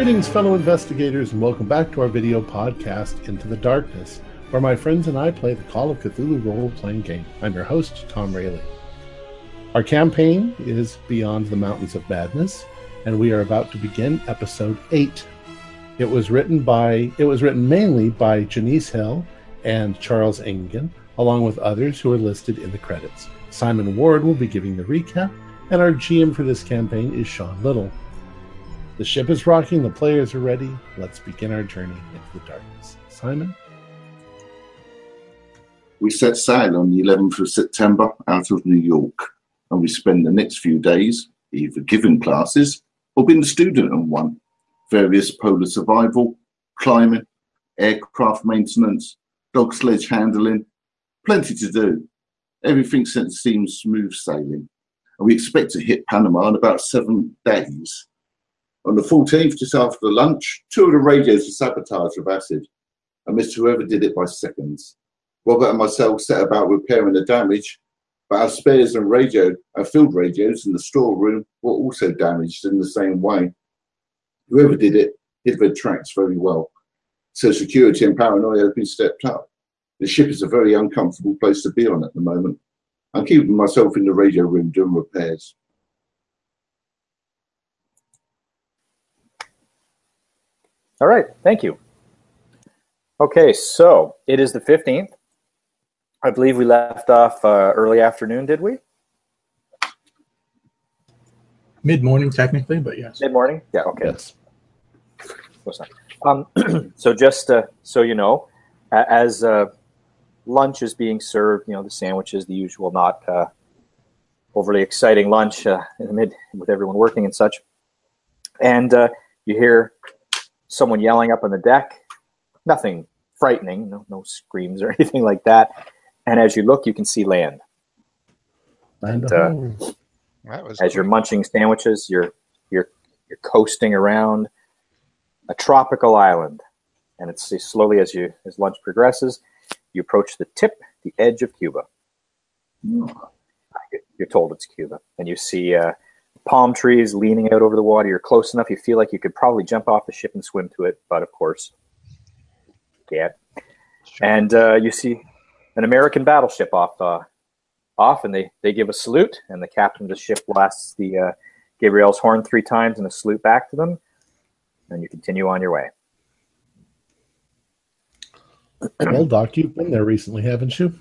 Greetings, fellow investigators, and welcome back to our video podcast, Into the Darkness, where my friends and I play the Call of Cthulhu role-playing game. I'm your host, Tom Rayleigh. Our campaign is Beyond the Mountains of Madness, and we are about to begin episode 8. It was written mainly by Janice Hill and Charles Engen, along with others who are listed in the credits. Simon Ward will be giving the recap, and our GM for this campaign is Sean Little. The ship is rocking, the players are ready. Let's begin our journey into the darkness. Simon? We set sail on the 11th of September out of New York, and we spend the next few days either giving classes or being a student on one. Various polar survival, climbing, aircraft maintenance, dog sledge handling, plenty to do. Everything seems smooth sailing, and we expect to hit Panama in about 7 days. On the 14th, just after lunch, 2 of the radios were sabotaged with acid. I missed whoever did it by seconds. Robert and myself set about repairing the damage, but our spares and field radios in the storeroom were also damaged in the same way. Whoever did it hid their tracks very well, so security and paranoia have been stepped up. The ship is a very uncomfortable place to be on at the moment. I'm keeping myself in the radio room doing repairs. All right, thank you. Okay, so it is the 15th. I believe we left off early afternoon, did we? Mid-morning, technically, but yes. Mid-morning? Yeah, okay. Yes. What's that? So just so you know, as lunch is being served, the sandwiches, the usual, not overly exciting lunch in the mid with everyone working and such. And you hear someone yelling up on the deck. Nothing frightening, no screams or anything like that. And as you look, you can see land. And as you're munching sandwiches, you're coasting around a tropical island, and it's slowly as lunch progresses, you approach the edge of Cuba. You're told it's Cuba, and you see palm trees leaning out over the water. You're close enough. You feel like you could probably jump off the ship and swim to it, but of course, you can't. Sure. And you see an American battleship off, and they give a salute, and the captain of the ship blasts the Gabriel's horn 3 times and a salute back to them, and you continue on your way. Well, Doc, you've been there recently, haven't you?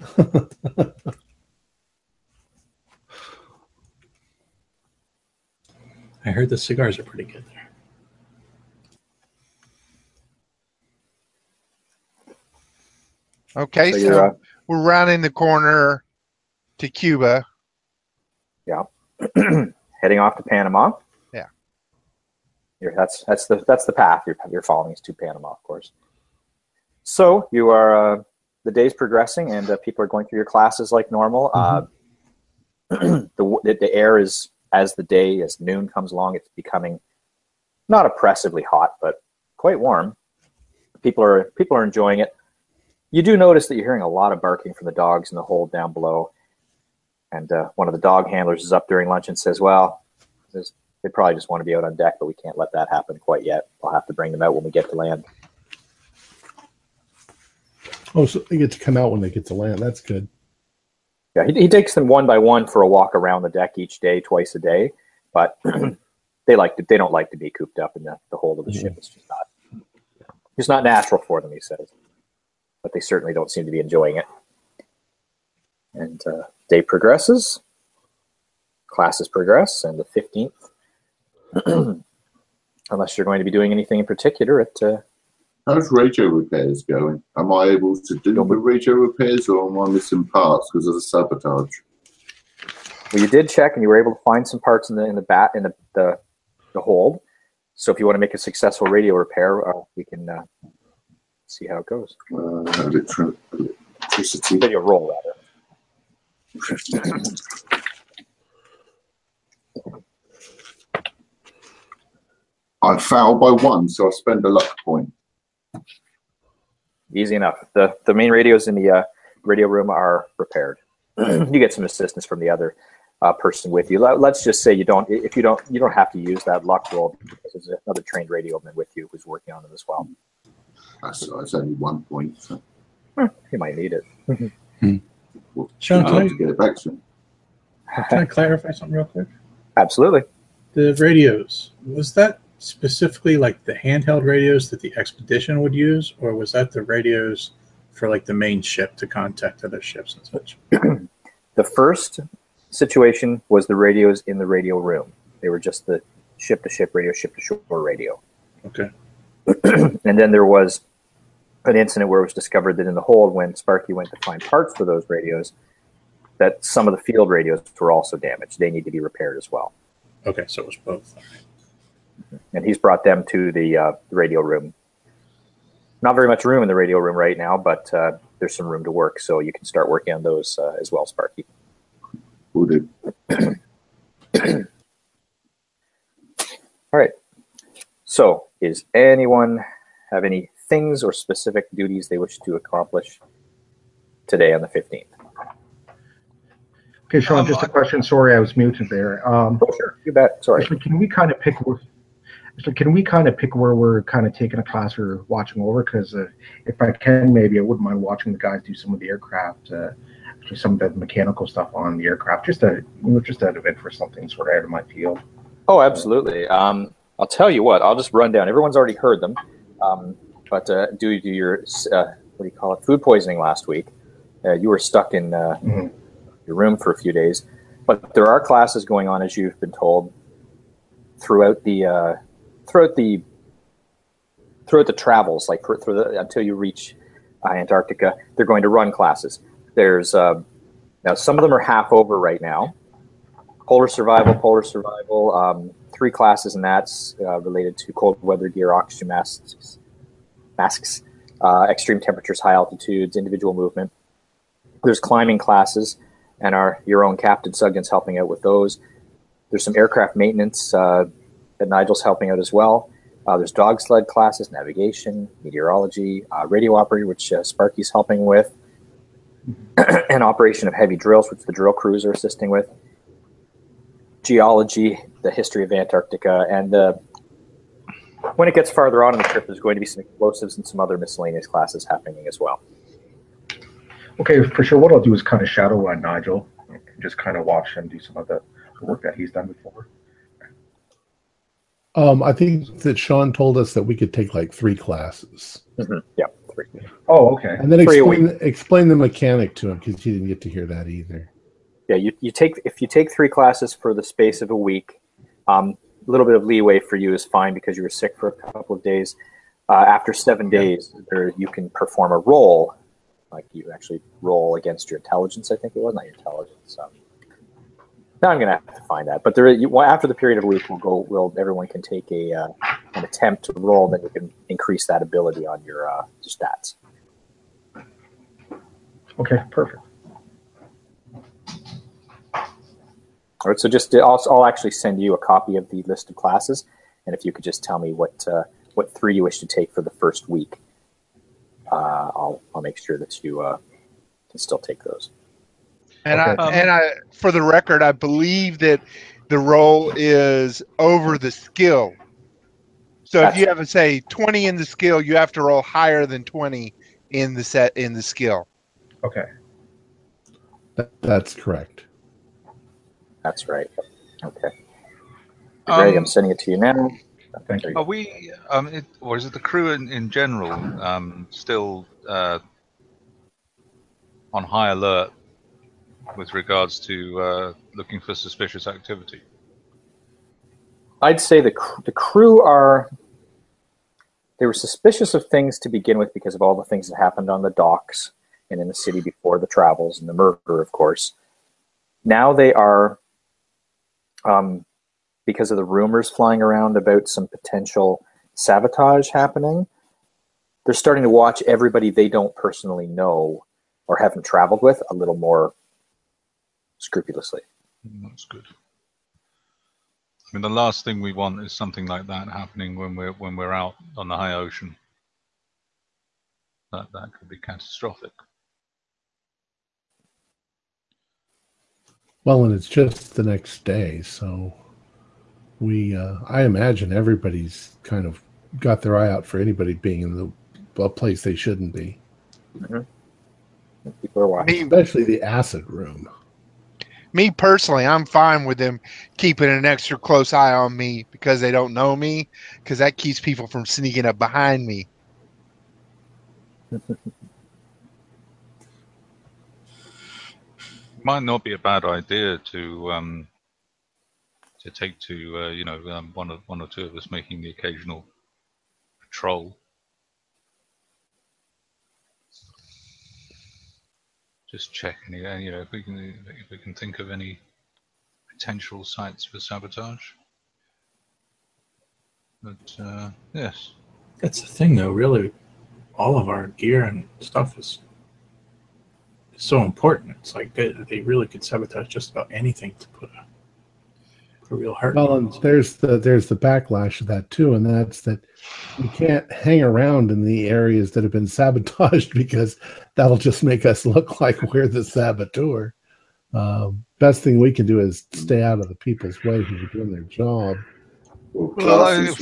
I heard the cigars are pretty good there. Okay, so we're rounding the corner to Cuba. Yeah. Heading off to Panama. Yeah. That's the path you're following is to Panama, of course. So you are the day's progressing, and people are going through your classes like normal. The air is, as noon comes along, it's becoming not oppressively hot, but quite warm. People are enjoying it. You do notice that you're hearing a lot of barking from the dogs in the hold down below. And one of the dog handlers is up during lunch and says, well, they probably just want to be out on deck, but we can't let that happen quite yet. I'll have to bring them out when we get to land. Oh, so they get to come out when they get to land. That's good. Yeah, he takes them one by one for a walk around the deck each day, twice a day. But they don't like to be cooped up in the hold of the ship. It's not natural for them, he says. But they certainly don't seem to be enjoying it. And day progresses, classes progress, and the 15th, unless you're going to be doing anything in particular, how's radio repairs going? Am I able to do the radio repairs, or am I missing parts because of the sabotage? Well, you did check, and you were able to find some parts in the hold. So if you want to make a successful radio repair, we can see how it goes. Electricity. Then you'll roll rather. I foul by 1, so I spend a luck point. Easy enough. The main radios in the radio room are repaired. You get some assistance from the other person with you. Let's just say you don't have to use that luck roll because there's another trained radioman with you who's working on it as well. That's only 1 point. So. You might need it. We'll Sean, try to get it back soon. Can I clarify something real quick? Absolutely. The radios, was that specifically like the handheld radios that the expedition would use, or was that the radios for like the main ship to contact other ships and such? The first situation was the radios in the radio room. They were just the ship-to-ship radio, ship-to-shore radio. Okay. And then there was an incident where it was discovered that in the hold, when Sparky went to find parts for those radios, that some of the field radios were also damaged. They need to be repaired as well. Okay, so it was both. And he's brought them to the radio room. Not very much room in the radio room right now, but there's some room to work, so you can start working on those as well, Sparky. Will do. All right. So, does anyone have any things or specific duties they wish to accomplish today on the 15th? Okay, Sean, just a question. Sorry, I was muted there. Oh, sure. You bet. Sorry. Can we kind of pick where we're kind of taking a class or watching over? Because if I can, maybe I wouldn't mind watching the guys do some of the aircraft, some of the mechanical stuff on the aircraft, just out of interest, something sort of out of my field. Oh, absolutely. I'll tell you what. I'll just run down. Everyone's already heard them. But due to your food poisoning last week, you were stuck in your room for a few days. But there are classes going on, as you've been told, throughout the travels, like until you reach Antarctica. They're going to run classes. There's now some of them are half over right now. Polar survival, 3 classes, and that's related to cold weather gear, oxygen masks, extreme temperatures, high altitudes, individual movement. There's climbing classes, and your own Captain Sugden's helping out with those. There's some aircraft maintenance that Nigel's helping out as well. There's dog sled classes, navigation, meteorology, radio operator, which Sparky's helping with, and operation of heavy drills, which the drill crews are assisting with. Geology, the history of Antarctica, and when it gets farther on in the trip, there's going to be some explosives and some other miscellaneous classes happening as well. Okay, for sure. What I'll do is kind of shadow Nigel and just kind of watch him do some of the work that he's done before. I think that Sean told us that we could take like 3 classes. Mm-hmm. Yeah, 3. Oh, okay. And then explain the mechanic to him, because he didn't get to hear that either. Yeah, if you take 3 classes for the space of a week, a little bit of leeway for you is fine because you were sick for a couple of days. After 7 days, you can perform a roll, like you actually roll against your intelligence. I think it was not your intelligence. Now I'm going to have to find that. But after the period of a week, everyone can take an attempt to roll, then you can increase that ability on your stats. Okay, perfect. All right, so I'll actually send you a copy of the list of classes, and if you could just tell me what 3 you wish to take for the first week, I'll make sure that you can still take those. And Okay. I, for the record, I believe that the roll is over the skill. So if you have, say, 20 in the skill, you have to roll higher than 20 in the skill. Okay. That's correct. That's right. Okay. Greg, I'm sending it to you now. Thank you. Are we, or is it the crew in general, still on high alert with regards to looking for suspicious activity? I'd say the crew they were suspicious of things to begin with because of all the things that happened on the docks and in the city before the travels and the murder, of course. Now they are, because of the rumors flying around about some potential sabotage happening, they're starting to watch everybody they don't personally know or haven't traveled with a little more scrupulously. That's good. I mean, the last thing we want is something like that happening when we're out on the high ocean. That could be catastrophic. Well, and it's just the next day, so I imagine everybody's kind of got their eye out for anybody being in a place they shouldn't be. Mm-hmm. People are watching. Especially the acid room. Me personally, I'm fine with them keeping an extra close eye on me because they don't know me, because that keeps people from sneaking up behind me. Might not be a bad idea to take to one or two of us making the occasional patrol. Just check any, if we can think of any potential sites for sabotage. But yes, That's the thing, though. Really, all of our gear and stuff is so important. It's like they really could sabotage just about anything to put a real hurt. Well, and there's the backlash of that too, and that's that you can't hang around in the areas that have been sabotaged because that'll just make us look like we're the saboteur. Best thing we can do is stay out of the people's way who are doing their job. well, if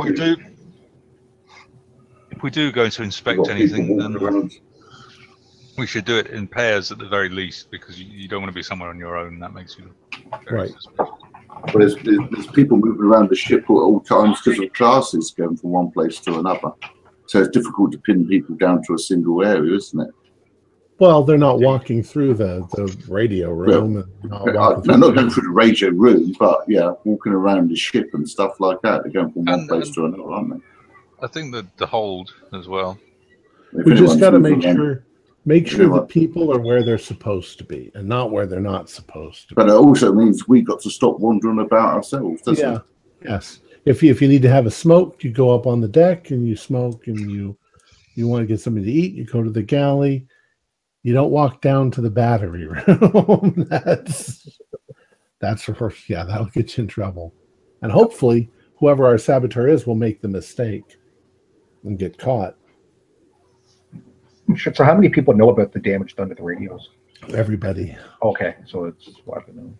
we do go to inspect anything, then we should do it in pairs at the very least, because you don't want to be somewhere on your own. That makes you very suspicious. But there's people moving around the ship at all times because of classes going from one place to another. So it's difficult to pin people down to a single area, isn't it? Well, they're not walking through the radio room. Well, they're not going through the radio room, but yeah, walking around the ship and stuff like that. They're going from one place to another, aren't they? I think that the hold as well. If We just got to make around, sure the people are where they're supposed to be and not where they're not supposed to be. But it also means we got to stop wandering about ourselves, doesn't it? Yes. If you need to have a smoke, you go up on the deck and you smoke, and you want to get something to eat, you go to the galley. You don't walk down to the battery room. That's where, that'll get you in trouble. And hopefully, whoever our saboteur is will make the mistake and get caught. Sure. So how many people know about the damage done to the radios? Everybody. Okay, so it's widely known.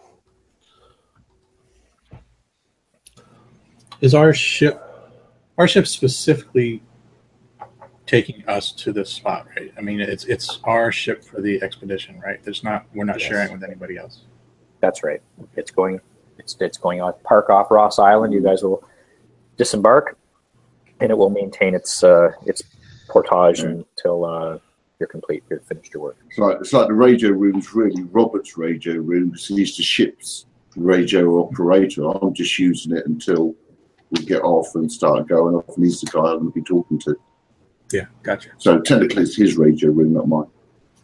Is our ship specifically taking us to this spot, right? I mean, it's our ship for the expedition, right? We're not sharing it with anybody else. That's right. It's going on park off Ross Island. You guys will disembark, and it will maintain its portage until you're finished your work. It's like the radio room's really Robert's radio room, because he's the ship's radio operator. I'm just using it until we get off and start going off, and he's the guy I'm going to be talking to. Yeah, gotcha. So technically it's his radio room, not mine.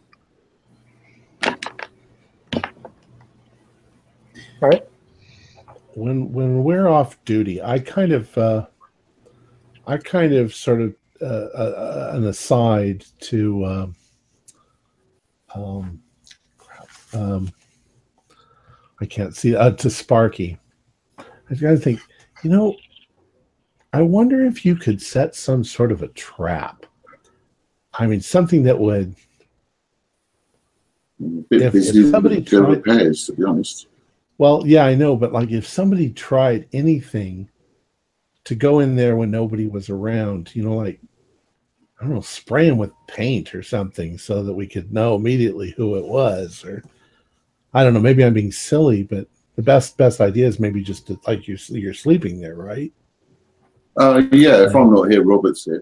All right. When we're off duty, I kind of sort of an aside to I can't see to Sparky. I got to think, I wonder if you could set some sort of a trap. I mean, something that would. If somebody tried repairs, to be honest. Well, yeah, I know, but like if somebody tried anything to go in there when nobody was around, like, I don't know, spray them with paint or something so that we could know immediately who it was, or I don't know, maybe I'm being silly, but the best idea is maybe just to, like you're sleeping there, right? If I'm not here, Robert's here.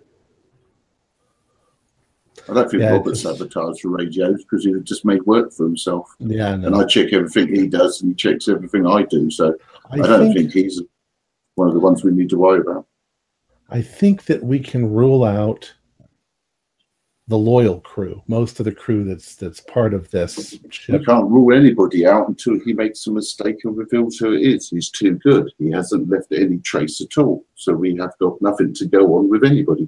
I don't think Robert sabotaged the radios because he would just make work for himself. Yeah, no. And I check everything he does, and he checks everything I do. So I don't think he's one of the ones we need to worry about. I think that we can rule out the loyal crew, most of the crew that's part of this ship. You can't rule anybody out until he makes a mistake and reveals who it is. He's too good. He hasn't left any trace at all. So we have got nothing to go on with anybody.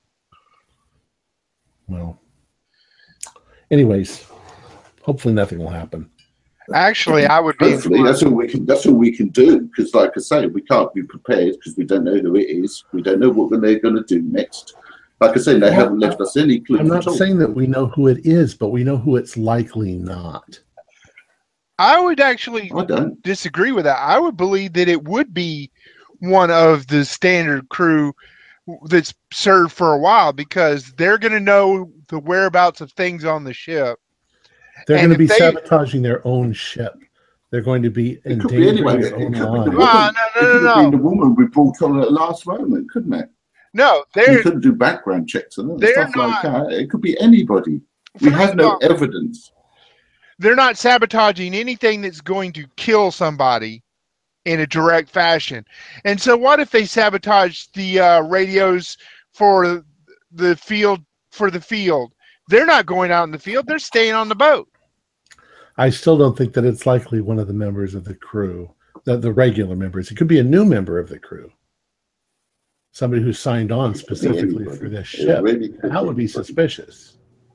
Well, anyways, hopefully nothing will happen. Actually, I would be. Hopefully, that's all we can do. Because, like I say, we can't be prepared because we don't know who it is. We don't know what they're going to do next. Like I say, they haven't left us any clues. I'm not saying that we know who it is, but we know who it's likely not. I would actually I don't. disagree with that. I would believe that it would be one of the standard crew that's served for a while, because they're going to know the whereabouts of things on the ship. They're And going to if be they- sabotaging their own ship. They're going to be It could be endangering anyway. their It own could be the lives. woman. No. It could have been the woman we brought on at the last moment, couldn't it? No, We they're couldn't do background checks on it and they're stuff like not- that. It could be anybody. We First have of no all, evidence. they're not sabotaging anything that's going to kill somebody in a direct fashion. And so what if they sabotage the radios for the field? They're not going out in the field. They're staying on the boat. I still don't think that it's likely one of the members of the crew, the regular members. It could be a new member of the crew. Somebody who signed on specifically for this ship. That would be suspicious.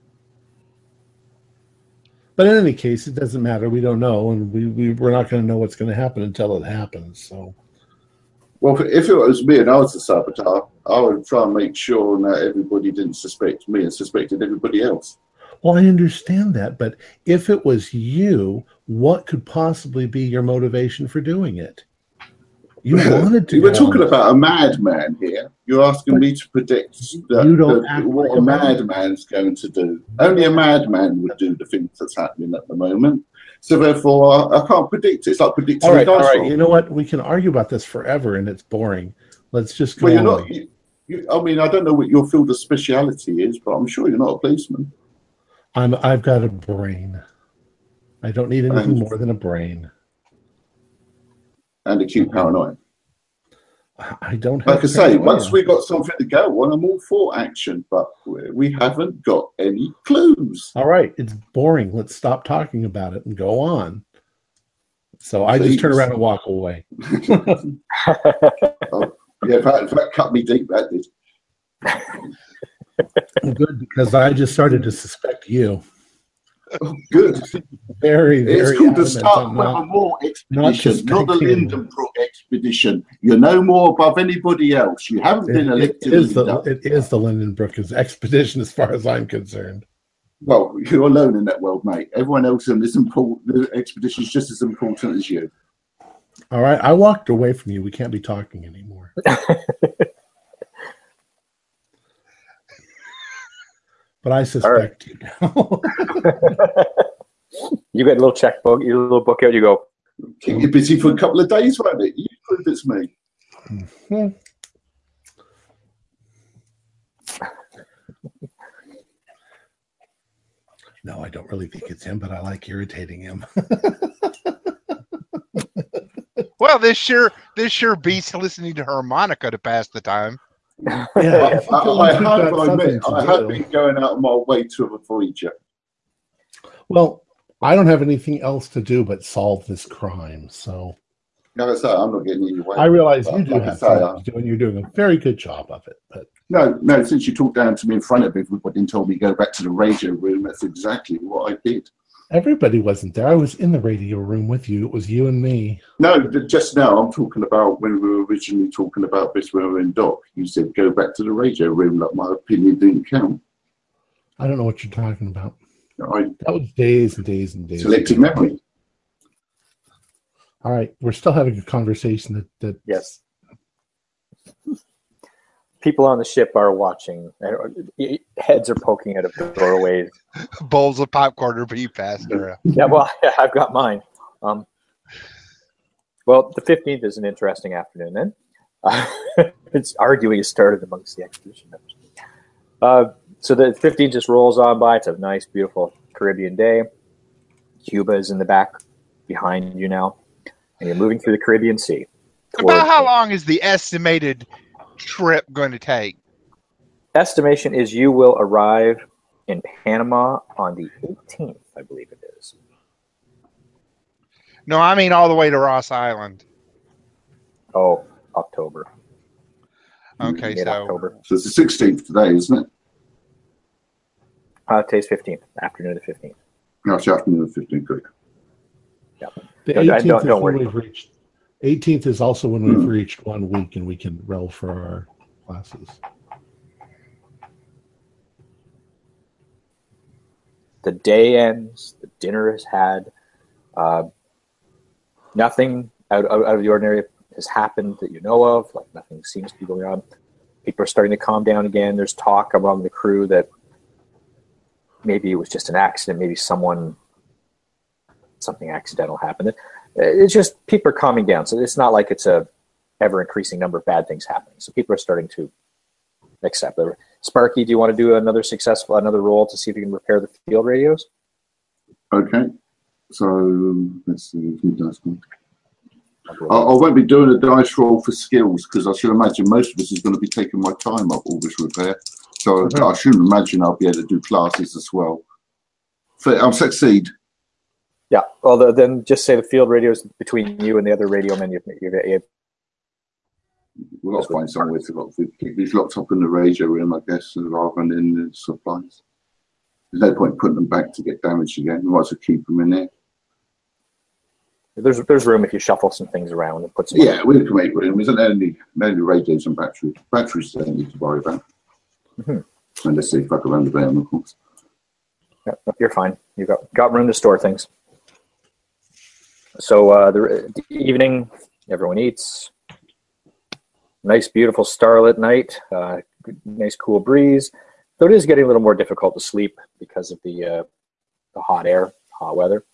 But in any case, it doesn't matter. We don't know, and we're not going to know what's going to happen until it happens. So, Well, if it was me and I was the saboteur, I would try and make sure that everybody didn't suspect me and suspected everybody else. well, I understand that, but if it was you, what could possibly be your motivation for doing it? You wanted to. We're talking about a madman here. You're asking me to predict what a madman's going to do. Only a madman would do the things that's happening at the moment. So therefore, I can't predict it. It's like predicting All a dice right. roll. You know what? We can argue about this forever, and it's boring. Let's just go Well, you're on. not. I mean, I don't know what your field of speciality is, but I'm sure you're not a policeman. I've got a brain. I don't need anything more than a brain. And acute paranoia. I don't have. Like I say, once we got something to go on, I'm all for action, but we haven't got any clues. All right, it's boring. Let's stop talking about it and go on. So I just turn around and walk away. Yeah, that cut me deep, that did. Good, because I just started to suspect you. Oh, good. Very, very. It's called the adamant Stark on Weather War expedition, not the suspecting. Lindenbrook expedition. You're no more above anybody else. You haven't been elected. It is the Lindenbrook expedition, as far as I'm concerned. Well, you're alone in that world, mate. Everyone else in this the expedition is just as important as you. All right, I walked away from you. We can't be talking anymore. But I suspect you now. You get a little checkbook, your little book out, you go. Keep you busy for a couple of days, won't it? You prove it's me. Mm-hmm. No, I don't really think it's him, but I like irritating him. Well, this sure beats listening to harmonica to pass the time. Yeah, I have been going out of my way to avoid you. Well, I don't have anything else to do but solve this crime, so. Like I say, I'm not getting in your way. I realize you do like have something to do, and you're doing a very good job of it. But no, since you talked down to me in front of everybody and told me to go back to the radio room, that's exactly what I did. everybody wasn't there. I was in the radio room with you. It was you and me. No, just now I'm talking about when we were originally talking about this when we were in dock. You said go back to the radio room, like my opinion didn't count. I don't know what you're talking about. That was days and days and days. Selective memory. All right, we're still having a conversation that yes. People on the ship are watching. Heads are poking out of the doorways. Bowls of popcorn are being passed around. Yeah, well, I've got mine. Well, the 15th is an interesting afternoon then. It's arguing has started amongst the expedition members. So the 15th just rolls on by. It's a nice, beautiful Caribbean day. Cuba is in the back behind you now. And you're moving through the Caribbean Sea. About how long is the estimated trip going to take? Estimation is you will arrive in Panama on the 18th, I believe it is. No, I mean all the way to Ross Island. Oh, October. Okay, Mid-October. So it's the 16th today, isn't it? Today's 15th, afternoon of the 15th. No, it's afternoon of the 15th. Good. Yeah. The 18th is when we've reached. 18th is also when we've reached 1 week and we can roll for our classes. The day ends, the dinner is had, Nothing out of the ordinary has happened that you know of. Like nothing seems to be going on. People are starting to calm down again. There's talk among the crew that maybe it was just an accident. Maybe something accidental happened. It's just people are calming down. So it's not like it's a ever increasing number of bad things happening. So people are starting to accept it. Sparky, do you want to do another roll to see if you can repair the field radios? Okay. So let's see. I won't be doing a dice roll for skills because I should imagine most of this is going to be taking my time up all this repair. So I should imagine I'll be able to do classes as well. I'll succeed. Yeah. Well, then just say the field radios between you and the other radio men. We've got to find somewhere to keep these locked up in the radio room, I guess, rather than in the supplies. There's no point putting them back to get damaged again. We might as well keep them in there. There's room if you shuffle some things around and put some. Yeah, we can make room. There's only radios and batteries. Batteries don't need to worry about. Mm-hmm. And let's see if I can run the van, of course. Yeah, you're fine. You've got room to store things. So the evening, everyone eats. Nice, beautiful starlit night. Nice, cool breeze. Though it is getting a little more difficult to sleep because of the hot air, hot weather.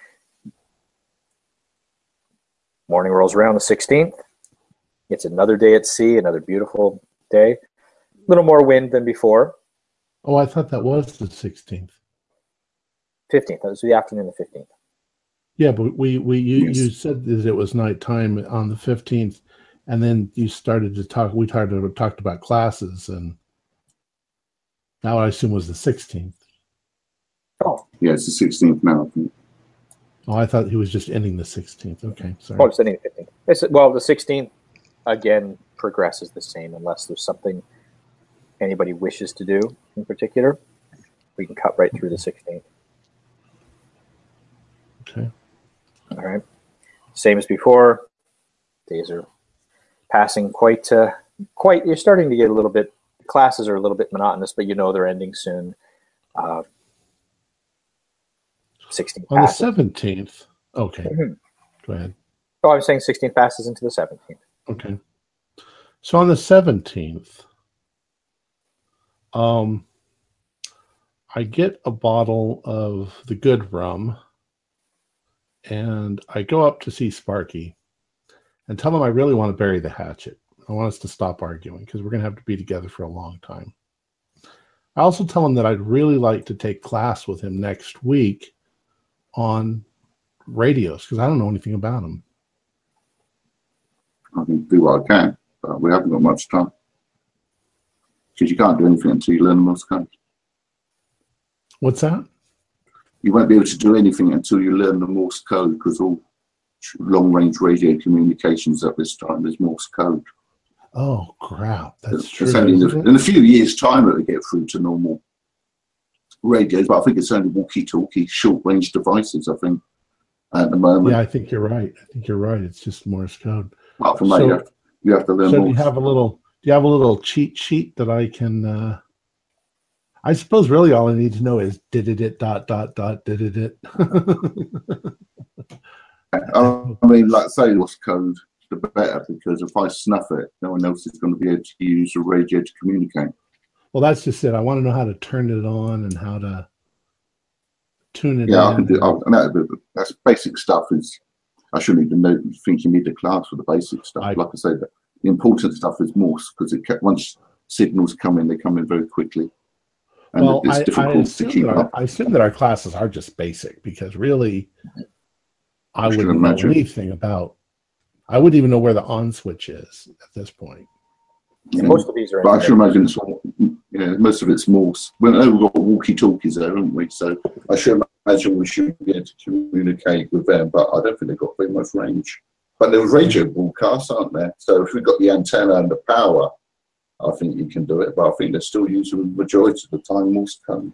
Morning rolls around the 16th. It's another day at sea, another beautiful day. A little more wind than before. Oh, I thought that was the 16th. 15th. That was the afternoon of the 15th. Yeah, but you said that it was nighttime on the 15th, and then you started to talk. We talked about classes, and now I assume was the 16th. Oh, yeah, it's the 16th now. I think. Oh, I thought he was just ending the 16th. Okay, sorry. Oh, it's ending the 15th. Well, the 16th again progresses the same unless there's something anybody wishes to do in particular. We can cut right through the 16th. Okay. All right. Same as before. Days are passing quite. You're starting to get a little bit. Classes are a little bit monotonous, but you know they're ending soon. 16th on passes. the 17th. Okay. Mm-hmm. Go ahead. Oh, I was saying 16th passes into the 17th. Okay. So on the 17th, I get a bottle of the good rum, and I go up to see Sparky and tell him I really want to bury the hatchet. I want us to stop arguing because we're going to have to be together for a long time. I also tell him that I'd really like to take class with him next week on radios because I don't know anything about them. I can do what I can, but we haven't got much time. Because you can't do anything until you learn the Morse code. What's that? You won't be able to do anything until you learn the Morse code because all long-range radio communications at this time is Morse code. Oh, crap. That's true. It's only in a few years' time it will get through to normal radios, but I think it's only walkie-talkie, short-range devices, I think, at the moment. Yeah, I think you're right. It's just Morse code. Apart from that, you have to learn so Morse. Do you have a little cheat sheet that I can... I suppose really all I need to know is did it. I mean, like say Morse code, the better, because if I snuff it, no one else is going to be able to use the radio to communicate. Well, that's just it. I want to know how to turn it on and how to tune it in. Yeah, I can do. That's basic stuff. I shouldn't even think you need a class for the basic stuff. Like I said, the important stuff is Morse because once signals come in, they come in very quickly. And well, it's difficult to keep up. I assume that our classes are just basic because really, I wouldn't know anything about. I wouldn't even know where the on switch is at this point. Yeah. Most of these are. But I should imagine most of it's Morse. We've got walkie-talkies there, haven't we? So I should imagine we should be able to communicate with them, but I don't think they've got very much range. But there's radio broadcasts, aren't there? So if we've got the antenna and the power, I think you can do it. But I think they're still using the majority of the time Morse code.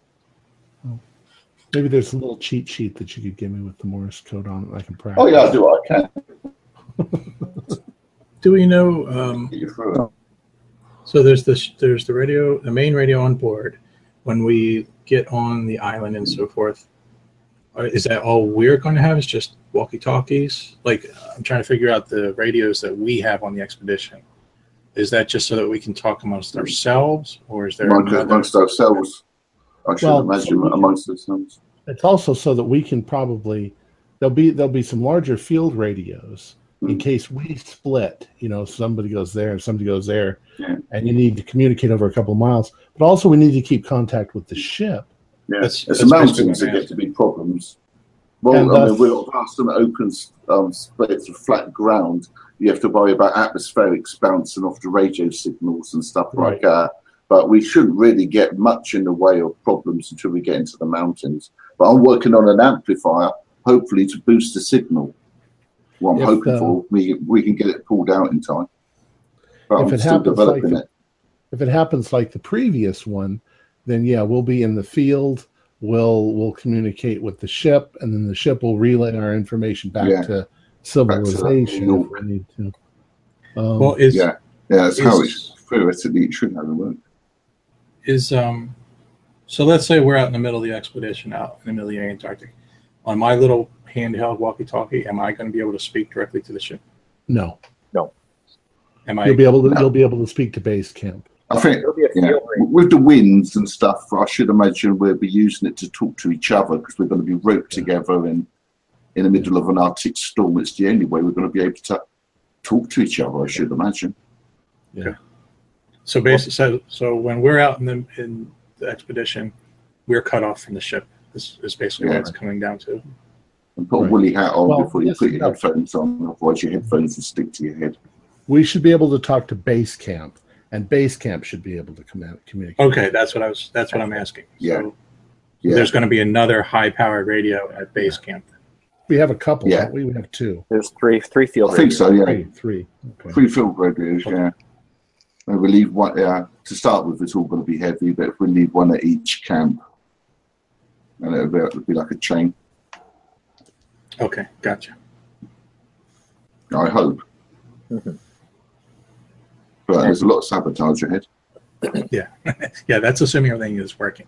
Maybe there's a little cheat sheet that you could give me with the Morse code on it. I can practice. Oh yeah, I do what I can. Do we know? So there's the radio, the main radio on board. When we get on the island and so forth, Is that all we're going to have? Is just walkie-talkies? Like, I'm trying to figure out the radios that we have on the expedition. Is that just so that we can talk amongst ourselves, or is there amongst ourselves? I should imagine amongst ourselves. It's also so that we can probably there'll be some larger field radios in case we split. You know, somebody goes there and somebody goes there, and you need to communicate over a couple of miles. But also, we need to keep contact with the ship. Yeah, it's the mountains that get to be problems. Well, I mean, we're past an open space of flat ground. You have to worry about atmospherics bouncing off the radio signals and stuff like that. But we shouldn't really get much in the way of problems until we get into the mountains. But I'm working on an amplifier, hopefully to boost the signal. What I'm hoping for, we can get it pulled out in time. But I'm still developing it. If it happens like the previous one, then we'll be in the field. We'll communicate with the ship, and then the ship will relay our information back to civilization if we need to. That's how it's theoretically it should have to work. So let's say we're out in the middle of the expedition, out in the middle of the Antarctic. On my little handheld walkie-talkie, am I going to be able to speak directly to the ship? No. You'll be able to speak to base camp. I think with the winds and stuff, I should imagine we'll be using it to talk to each other because we're going to be roped together in the middle of an Arctic storm. It's the only way we're going to be able to talk to each other, I should imagine. Yeah. So basically, so when we're out in the expedition, we're cut off from the ship. This is basically what it's coming down to. And put a woolly hat on before you put your headphones on, otherwise your headphones will stick to your head. We should be able to talk to base camp. And base camp should be able to communicate. Okay, that's what I'm asking. So there's going to be another high-powered radio at base camp. We have a couple. Yeah, we have two. There's three field. I think so. Yeah, three. Okay. 3 field radios. Okay. Yeah. And we leave one. To start with, it's all going to be heavy, but if we leave one at each camp, and it'll be like a chain. Okay, gotcha. I hope. Mm-hmm. But there's a lot of sabotage ahead. Yeah, that's assuming everything is working.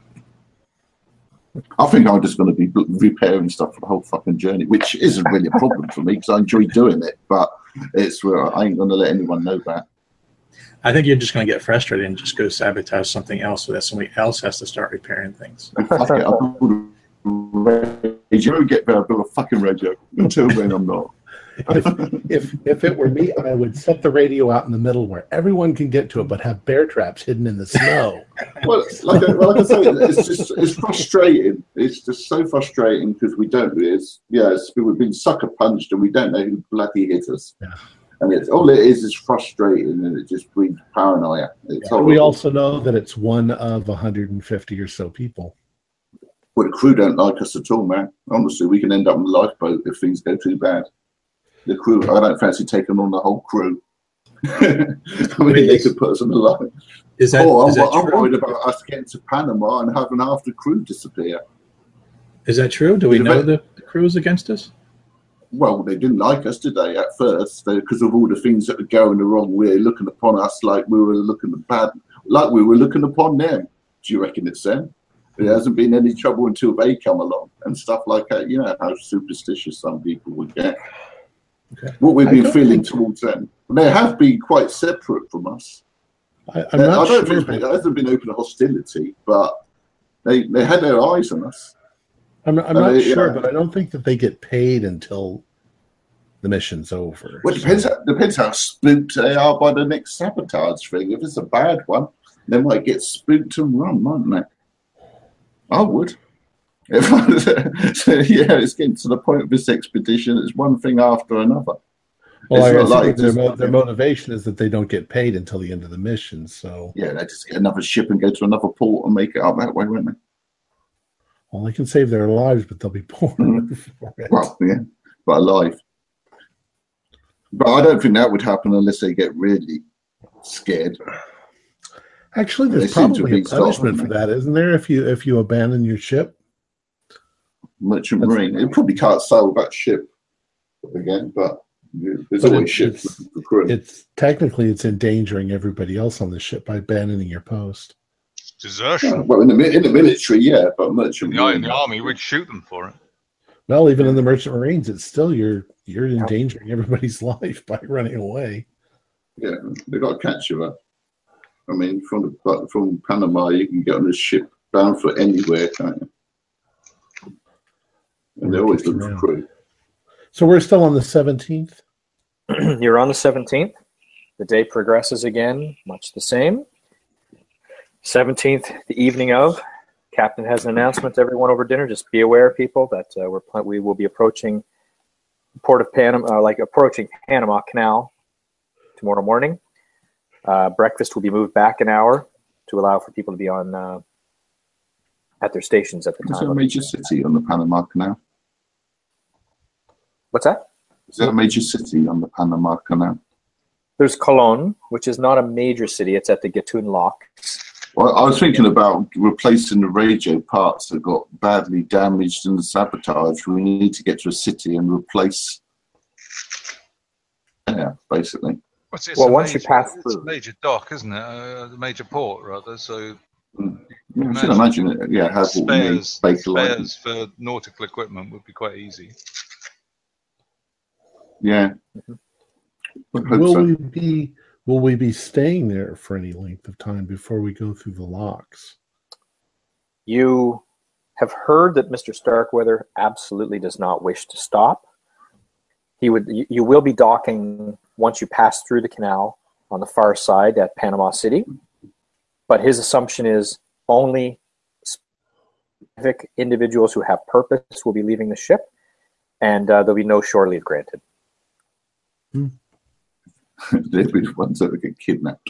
I think I'm just going to be repairing stuff for the whole fucking journey, which isn't really a problem for me because I enjoy doing it. But it's where I ain't going to let anyone know that. I think you're just going to get frustrated and just go sabotage something else so that somebody else has to start repairing things. Fuck it, I'll get better, build a fucking radio. Until then, I'm not. If it were me, I would set the radio out in the middle where everyone can get to it, but have bear traps hidden in the snow. Well, like I say, it's frustrating. It's just so frustrating because we don't. We've been sucker punched and we don't know who bloody hit us. Yeah. And all it is frustrating, and it just breeds paranoia. We also know that it's one of 150 or so people. Well, the crew don't like us at all, man. Honestly, we can end up in a lifeboat if things go too bad. The crew, I don't fancy taking on the whole crew. I mean, they could put us on the line. I'm worried about us getting to Panama and having half the crew disappear. Is that true? Do we know the crew is against us? Well, they didn't like us, did they, at first? Because of all the things that were going the wrong way, looking upon us like we were looking upon them. Do you reckon it's them? There hasn't been any trouble until they come along and stuff like that. You know how superstitious some people would get. Okay. What we've been feeling towards them. They have been quite separate from us. I don't think there hasn't been open hostility, but they had their eyes on us. I'm not sure, but I don't think that they get paid until the mission's over. Well, it depends how spooked they are by the next sabotage thing. If it's a bad one, they might get spooked and run, mightn't they? I would. It's getting to the point of this expedition. It's one thing after another. Well, their motivation is that they don't get paid until the end of the mission. So they just get another ship and go to another port and make it out that way, won't they? Well, they can save their lives, but they'll be poor. Well, yeah, but alive. But I don't think that would happen unless they get really scared. Actually, there's probably a punishment for that, isn't there? If you abandon your ship. Merchant Marine. It probably can't sail that ship again, but there's always ships for crew. It's endangering everybody else on the ship by abandoning your post. Desertion. Well, in the military, but merchant Marine. In the army, we'd shoot them for it. Well, even in the Merchant Marines, it's still you're endangering everybody's life by running away. Yeah, they got to catch you up. I mean, from Panama, you can get on a ship bound for anywhere, can't you? And they always look for crew. So we're still on the 17th? You're on the 17th. The day progresses again, much the same. 17th, the evening of. Captain has an announcement to everyone over dinner. Just be aware, people, that we will be approaching the port of Panama, approaching Panama Canal tomorrow morning. Breakfast will be moved back an hour to allow for people to be on at their stations at the time. Is there a major city on the Panama Canal? What's that? Is there a major city on the Panama Canal? There's Colón, which is not a major city. It's at the Gatun Locks. Well, I was thinking about replacing the radio parts that got badly damaged and sabotaged. We need to get to a city and replace. Yeah, basically. Well, once you pass through, it's a major dock, isn't it? A major port, rather. So. Yeah, I should imagine it. Yeah, have spares for nautical equipment would be quite easy. Yeah. Will we be staying there for any length of time before we go through the locks? You have heard that Mr. Starkweather absolutely does not wish to stop. You will be docking once you pass through the canal on the far side at Panama City. But his assumption is only specific individuals who have purpose will be leaving the ship, and there'll be no shore leave granted. They'll be the ones that get kidnapped.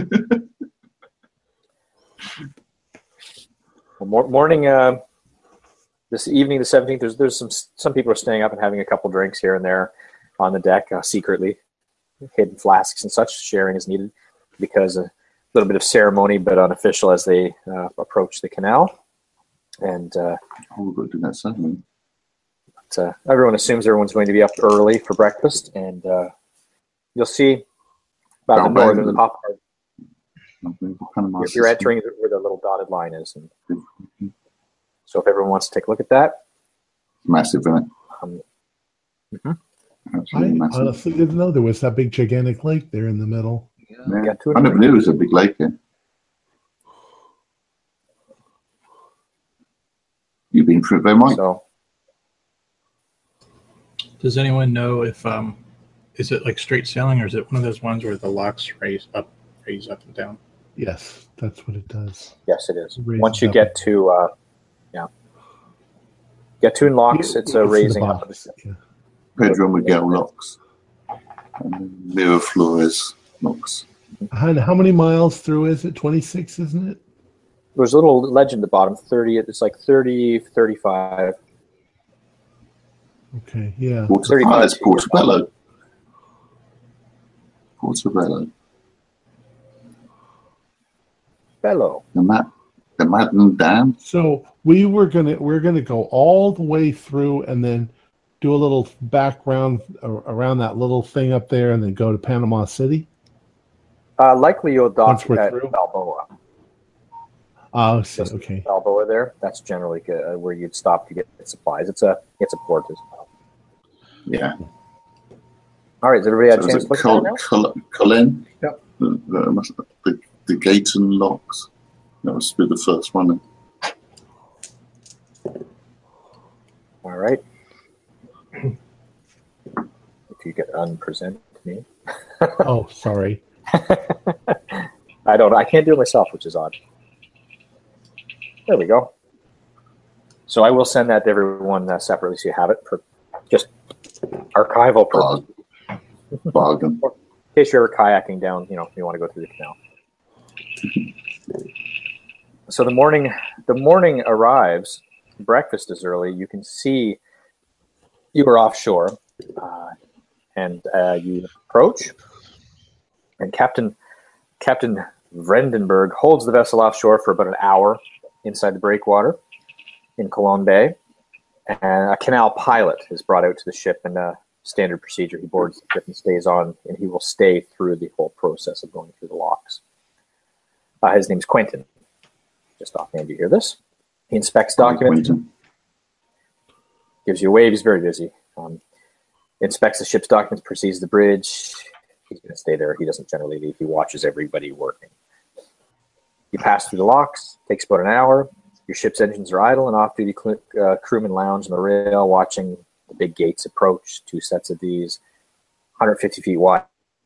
Morning, this evening, the 17th, there's some people are staying up and having a couple drinks here and there on the deck secretly, hidden flasks and such. Sharing is needed because a little bit of ceremony, but unofficial as they approach the canal. And we'll go do that suddenly. Everyone assumes everyone's going to be up early for breakfast, and you'll see about the northern the top part. You're entering where the little dotted line is. And so if everyone wants to take a look at that. Massive, isn't it? I honestly didn't know there was that big gigantic lake there in the middle. Yeah. I never knew there was a big lake here. You've been through it there, Mike? So, does anyone know if is it like straight sailing, or is it one of those ones where the locks raise up and down? Yes, that's what it does. Yes, it is. Once you get to Gatun Locks, it's a raising up of the ship. Yeah. Pedro Miguel locks. And Miraflores locks. And how many miles through is it? 26, isn't it? There's a little legend at the bottom, 30. It's like 30, 35. Okay, yeah. It's Portobello. Portobello. Bello. The Madden Dam. So we're gonna go all the way through and then do a little background around that little thing up there, and then go to Panama City. Likely you'll dock at through? Balboa. Oh, okay. Balboa there. That's generally where you'd stop to get supplies. It's a port as well. Yeah. All right. Does everybody have a chance to look at that now? Colin. Yep. The Gatun locks. That was the first one. All right. If you could unpresent me. Oh, sorry. I can't do it myself, which is odd. There we go. So I will send that to everyone separately so you have it for just archival purposes. Bargain. In case you're ever kayaking down, if you want to go through the canal. So the morning arrives. Breakfast is early. You can see you are offshore, and you approach. And Captain Vredenburg holds the vessel offshore for about an hour inside the breakwater in Colón Bay. And a canal pilot is brought out to the ship, and standard procedure. He boards the ship and stays on, and he will stay through the whole process of going through the locks. His name's Quentin. Just offhand, you hear this. He inspects documents. gives you a wave. He's very busy. Inspects the ship's documents, proceeds to the bridge. He's going to stay there. He doesn't generally leave. He watches everybody working. You pass through the locks. Takes about an hour. Your ship's engines are idle, and off-duty crewmen lounge on the rail watching the big gates approach. 2 sets of these, 150 feet wide.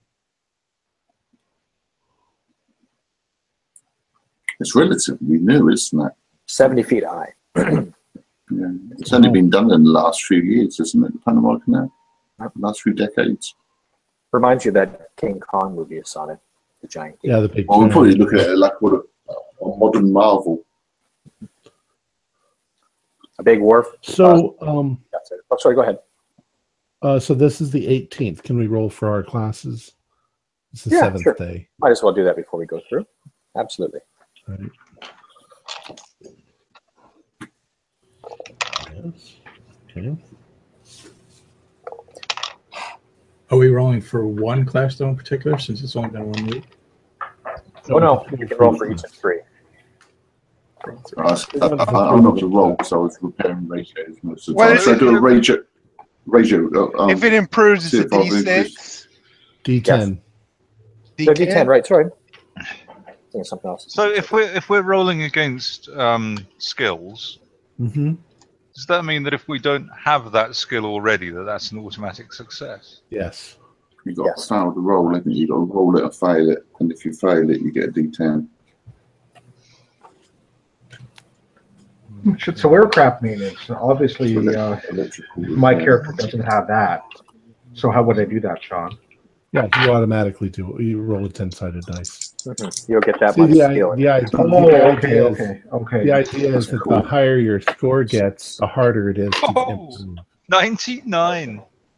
It's relatively new, isn't it? 70 feet high. Yeah. It's only been done in the last few years, isn't it? The Panama Canal? Last few decades. Reminds you of that King Kong movie you saw, it, the giant gate. Yeah, the big. We're probably looking at it like what a modern marvel. A big wharf. So, That's it. Oh, sorry, go ahead. so this is the 18th. Can we roll for our classes? It's the 7th sure. day. Might as well do that before we go through. Absolutely. Right. Yes. Okay. Are we rolling for one class though in particular, since it's only been 1 week? Oh no, you can roll for each of 3. I'm not to roll because I was repairing ratios most of the time. So I do a ratio. If it improves, it's a D6. D10. So D10, right? Sorry. Thinking something else. So if we're rolling against skills, Mm-hmm. does that mean that if we don't have that skill already, that's an automatic success? Yes. You've got to fail the roll, haven't you? You've got to roll it and fail it. And if you fail it, you get a D10. So aircraft maintenance, obviously, my character doesn't have that. So how would I do that, Sean? Yeah, you automatically do it. You roll a 10-sided dice. You'll get that See, much the skill. idea is that the higher your score gets, the harder it is to improve. 99.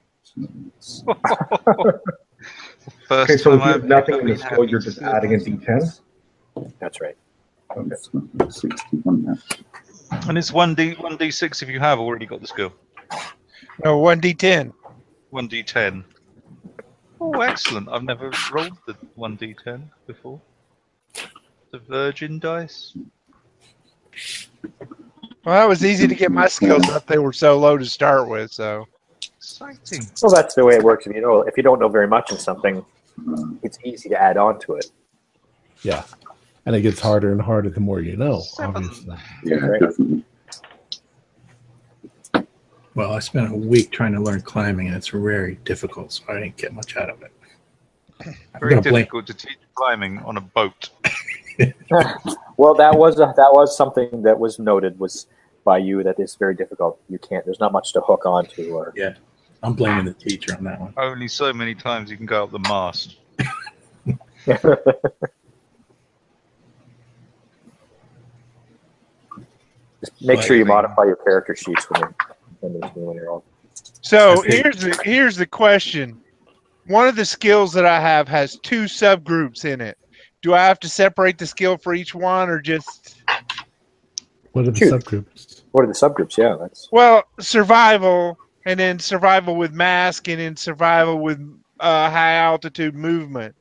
Okay, so if you have nothing in the skill, you're just adding a D10? That's right. Okay. 61 And it's 1d6 if you have already got the skill. No, 1D10. 1d10. Oh, excellent. I've never rolled the 1d10 before. The virgin dice. Well, that was easy to get my skills up. They were so low to start with, so. Exciting. Well, that's the way it works. If you don't know very much in something, it's easy to add on to it. Yeah. And it gets harder and harder the more you know, obviously. Yeah, Right. definitely. Well, I spent a week trying to learn climbing, and it's very difficult, so I didn't get much out of it. Very difficult to teach climbing on a boat. Well, that was something that was noted by you, that it's very difficult. There's not much to hook onto. Or Yeah, I'm blaming the teacher on that one. Only so many times you can go up the mast. Just make sure you modify your character sheets when you're on. So here's the question. One of the skills that I have has 2 subgroups in it. Do I have to separate the skill for each one, or just? What are the Shoot. subgroups? What are the subgroups? Yeah, that's Well, survival, and then survival with mask, and then survival with high altitude movement.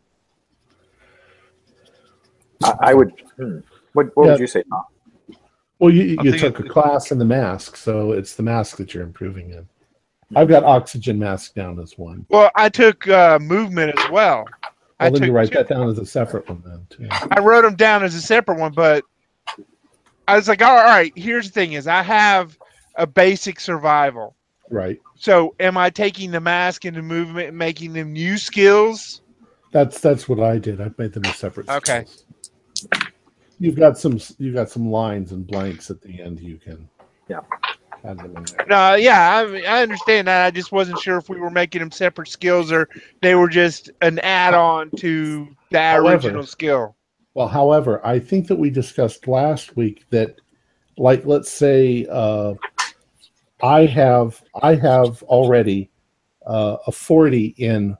I would. What would you say, Tom? Well, you think took a class in the mask, so it's the mask that you're improving in. I've got oxygen mask down as one. Well, I took movement as well. Well, then took you write 2. that down as a separate one then, too. I wrote them down as a separate one, but I was like, all right, here's the thing is I have a basic survival. Right. So am I taking the mask and the movement and making them new skills? That's what I did. I made them as separate Okay. skills. You've got some lines and blanks at the end you can add them in there. No, yeah, I understand that. I just wasn't sure if we were making them separate skills or they were just an add-on to the original skill. Well, however, I think that we discussed last week that, like, let's say I have already a 40 in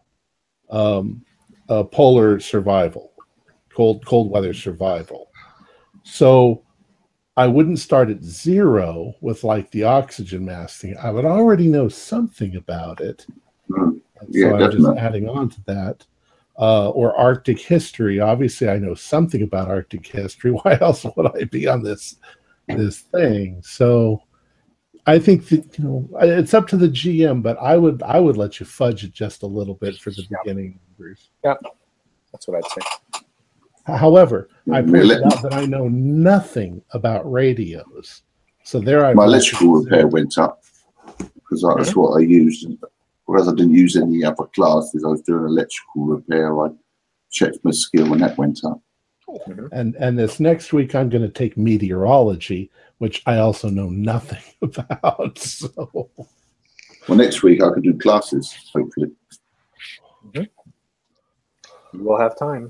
polar survival, cold weather survival. So I wouldn't start at 0 with like the oxygen mask thing. I would already know something about it. So I'm just adding on to that. Or Arctic history. Obviously, I know something about Arctic history. Why else would I be on this thing? So I think that, it's up to the GM, but I would let you fudge it just a little bit for the beginning, Bruce. Yeah, that's what I'd say. However, I pointed out that I know nothing about radios, so there my electrical repair went up because that's what I used. Whereas I didn't use any other classes, I was doing electrical repair. I checked my skill, and that went up. And this next week, I'm going to take meteorology, which I also know nothing about. So, well, next week I can do classes, hopefully. You will have time.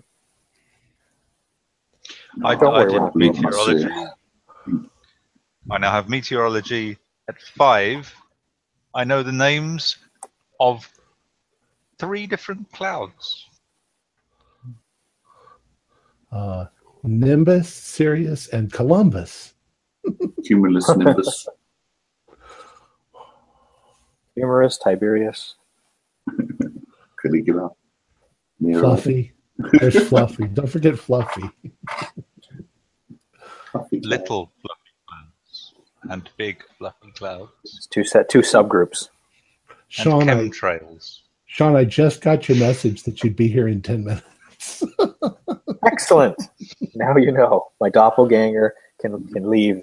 I did meteorology. I now have meteorology at 5. I know the names of 3 different clouds. Nimbus, Sirius, and Columbus. Cumulus Nimbus. Humorous, Tiberius. Caligula. Nero. Fluffy. There's Fluffy. Don't forget Fluffy. Little fluffy clouds and big fluffy clouds. It's two subgroups. Sean, and chemtrails. Sean, I just got your message that you'd be here in 10 minutes. Excellent. Now you know. My doppelganger can leave.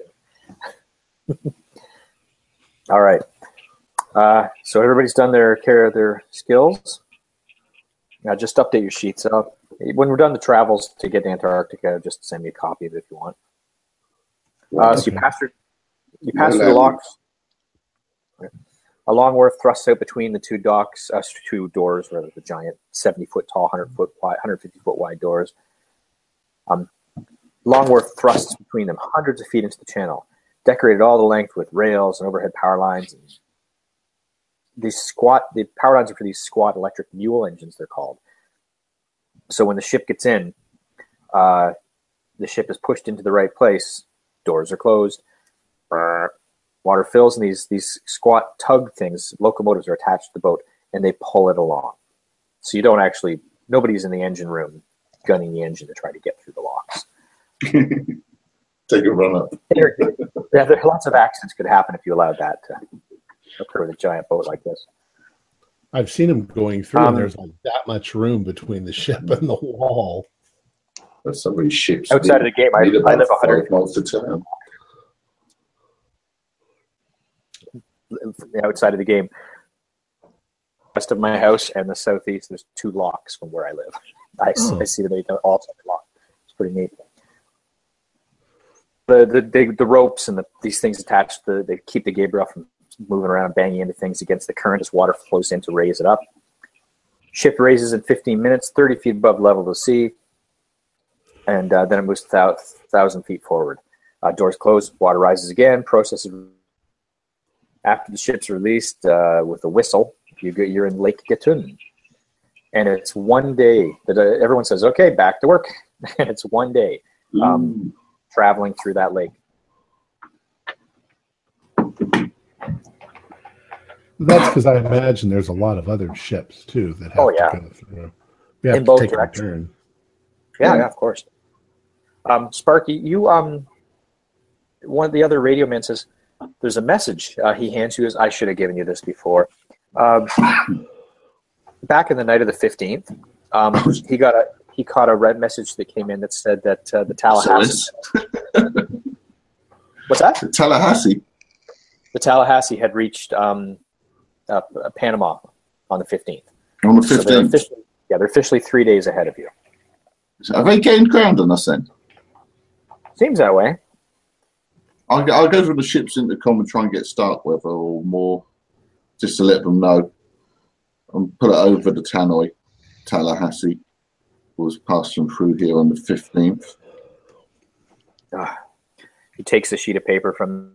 All right. So everybody's done their skills. Now just update your sheets up. When we're done the travels to get to Antarctica, just send me a copy of it if you want. So you pass through the locks. A long wharf thrusts out between the two doors, rather, the giant 70-foot tall, 100-foot wide, 150-foot wide doors. Long wharf thrusts between them hundreds of feet into the channel, decorated all the length with rails and overhead power lines. And the power lines are for these squat electric mule engines, they're called. So when the ship gets in, the ship is pushed into the right place, doors are closed, water fills, and these squat tug things, locomotives are attached to the boat, and they pull it along. So you don't actually, nobody's in the engine room gunning the engine to try to get through the locks. Take a run up. Yeah, there lots of accidents could happen if you allowed that to occur with a giant boat like this. I've seen them going through, and there's like that much room between the ship and the wall. There's so many ships. Outside of the game, I live 100 miles to town. Outside of the game, west of my house and the southeast, there's 2 locks from where I live. I see them all locked. It's pretty neat. The ropes and these things attached, they keep the Gabriel from moving around, banging into things against the current as water flows in to raise it up. Ship raises in 15 minutes, 30 feet above level of the sea, and then it moves 1,000 feet forward. Doors close, water rises again, processes. After the ship's released with a whistle, you're in Lake Gatun. And it's one day that everyone says, okay, back to work. And it's one day traveling through that lake. That's because I imagine there's a lot of other ships, too, that have to go through. We have in to both take directions. a turn. Yeah, of course. Sparky, you one of the other radio men says there's a message he hands you. I should have given you this before. Back in the night of the 15th, he caught a red message that came in that said that the Tallahassee. What's that? The Tallahassee. The Tallahassee had reached Panama on the 15th. On the 15th. So they're officially 3 days ahead of you. Are they gained ground on us then? Seems that way. I'll go through the ship's intercom and try and get Stark weather or more, just to let them know. And put it over the Tannoy. Tallahassee was passing through here on the 15th. He takes a sheet of paper from.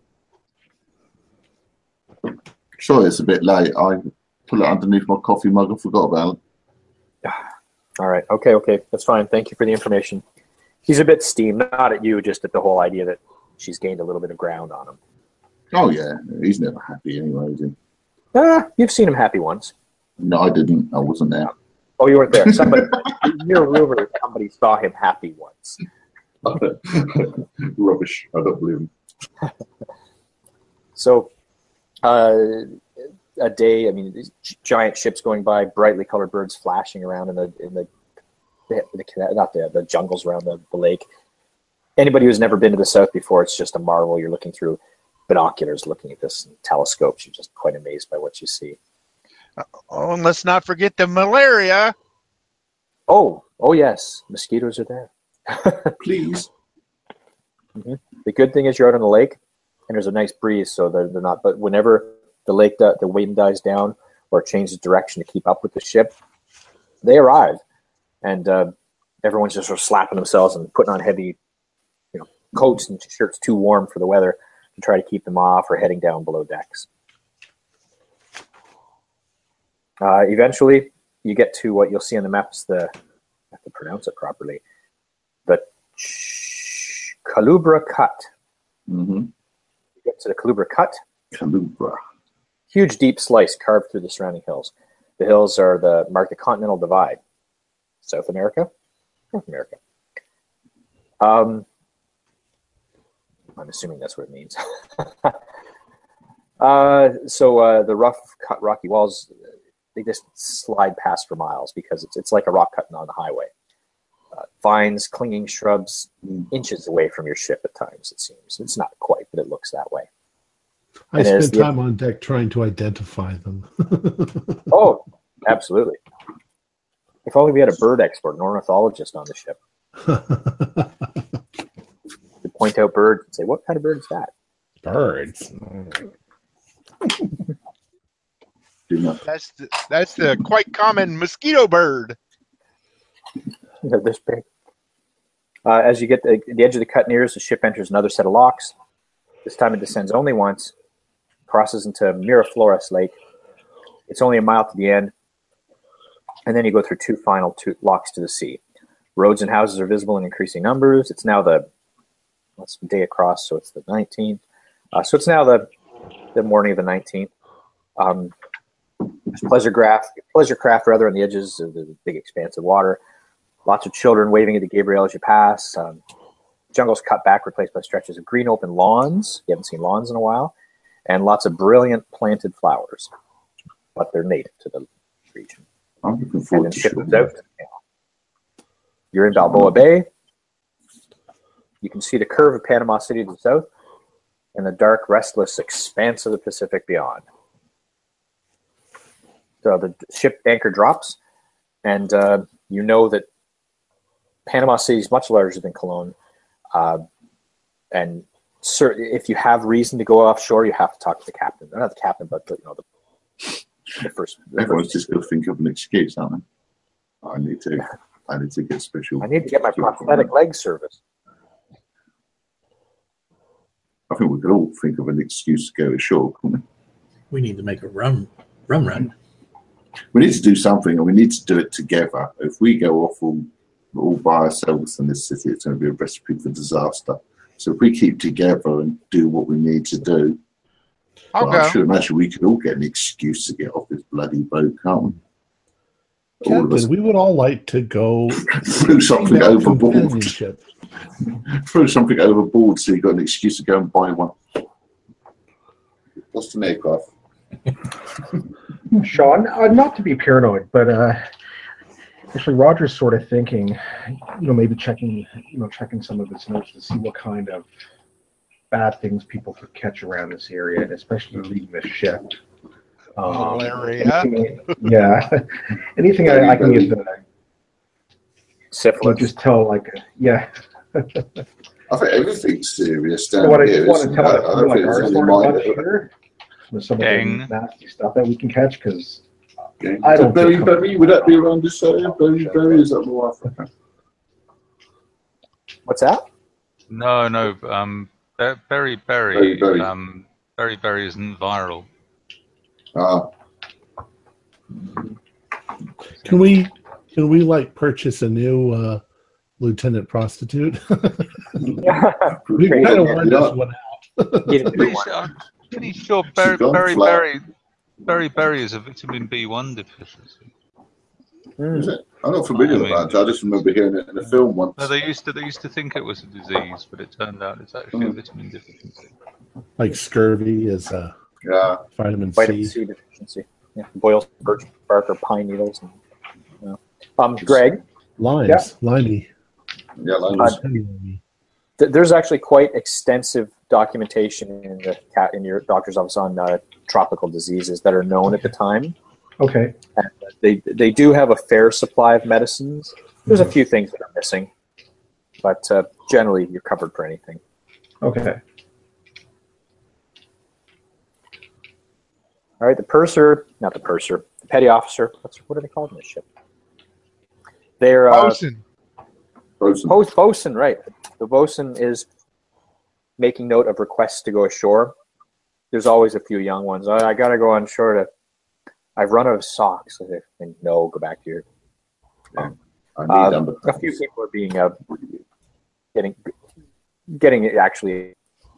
Sorry, it's a bit late. I put it underneath my coffee mug and forgot about it. All right. Okay. That's fine. Thank you for the information. He's a bit steamed, not at you, just at the whole idea that she's gained a little bit of ground on him. Oh, yeah. He's never happy anyway, is he? You've seen him happy once. No, I didn't. I wasn't there. Oh, you weren't there. You're a rumor that somebody saw him happy once. Rubbish. I don't believe him. So a day, I mean, these giant ships going by, brightly colored birds flashing around in the jungles around the lake. Anybody who's never been to the south before, it's just a marvel. You're looking through binoculars, looking at this, and telescopes. You're just quite amazed by what you see. Oh, and let's not forget the malaria. Oh yes, mosquitoes are there. Please. Mm-hmm. The good thing is you're out on the lake, and there's a nice breeze, so they're not. But whenever the lake, the wind dies down or changes direction to keep up with the ship, they arrive, and everyone's just sort of slapping themselves and putting on heavy, coats and shirts too warm for the weather to try to keep them off, or heading down below decks. Eventually, you get to what you'll see on the maps. I have to pronounce it properly. The Kalubra Cut. Mm-hmm. You get to the Kalubra Cut. Kalubra. Huge, deep slice carved through the surrounding hills. The hills mark the continental divide. South America, North America. I'm assuming that's what it means. So the rough cut rocky walls, they just slide past for miles because it's like a rock cutting on the highway. Vines, clinging shrubs, inches away from your ship at times, it seems. It's not quite, but it looks that way. I spent time on deck trying to identify them. Oh, absolutely. If only we had a bird expert, an ornithologist on the ship. To point out birds and say, what kind of bird is that? Birds. That's the quite common mosquito bird. They're this big. As you get to the edge of the cut nears, the ship enters another set of locks. This time it descends only once, crosses into Miraflores Lake. It's only a mile to the end, and then you go through two locks to the sea. Roads and houses are visible in increasing numbers. It's now the day across, so it's the 19th. So it's now the morning of the 19th. There's pleasure craft rather on the edges of the big expanse of water. Lots of children waving at the Gabriel as you pass. Jungle's cut back, replaced by stretches of green open lawns. You haven't seen lawns in a while. And lots of brilliant planted flowers. But they're native to the region. I'm looking forward to ship them out. You're in Balboa Bay. You can see the curve of Panama City to the south and the dark, restless expanse of the Pacific beyond. So the ship anchor drops, and you know that Panama City is much larger than Colon. And if you have reason to go offshore, you have to talk to the captain. Not the captain, but the first. Everyone's just going to think of an excuse, aren't they? I need to get special. I need to get my prosthetic leg service. I think we could all think of an excuse to go ashore, couldn't we? We need to make a rum run. We need to do something, and we need to do it together. If we go off all by ourselves in this city, it's going to be a recipe for disaster. So if we keep together and do what we need to do, I should imagine we could all get an excuse to get off this bloody boat, can't we? Captain, we would all like to go throw something overboard. Throw something overboard so you got an excuse to go and buy one. Lost an aircraft. Sean, not to be paranoid, but actually Roger's sort of thinking, maybe checking some of his notes to see what kind of bad things people could catch around this area, and especially leaving the ship. Malaria. Anything I can give the syphilis. Just tell I think everything's serious down what here. I want to tell our sort of here, with some of the nasty stuff that we can catch, because I don't. Berry, would that be around this area? Berry, is that more Africa? What's that? No. Berry isn't viral. Can we purchase a new lieutenant prostitute? We kind of worn this one out. Pretty sure berry is a vitamin B1 deficiency. Is it? I'm not familiar with that. I just remember hearing it in a film once. No, they used to think it was a disease, but it turned out it's actually a vitamin deficiency. Like scurvy is Yeah. vitamin Vitamin C. C deficiency. Yeah. Boils birch bark or pine needles. And, Greg, Limes. Limey. Yeah, like Limey. there's actually quite extensive documentation in your doctor's office on tropical diseases that are known at the time. Okay. And they do have a fair supply of medicines. There's a few things that are missing, but generally you're covered for anything. Okay. All right, the petty officer. What are they called in this ship? They're Bosun. bosun, right? The bosun is making note of requests to go ashore. There's always a few young ones. I gotta go on shore I've run out of socks. And no, go back to your. I need A few people are being getting it actually.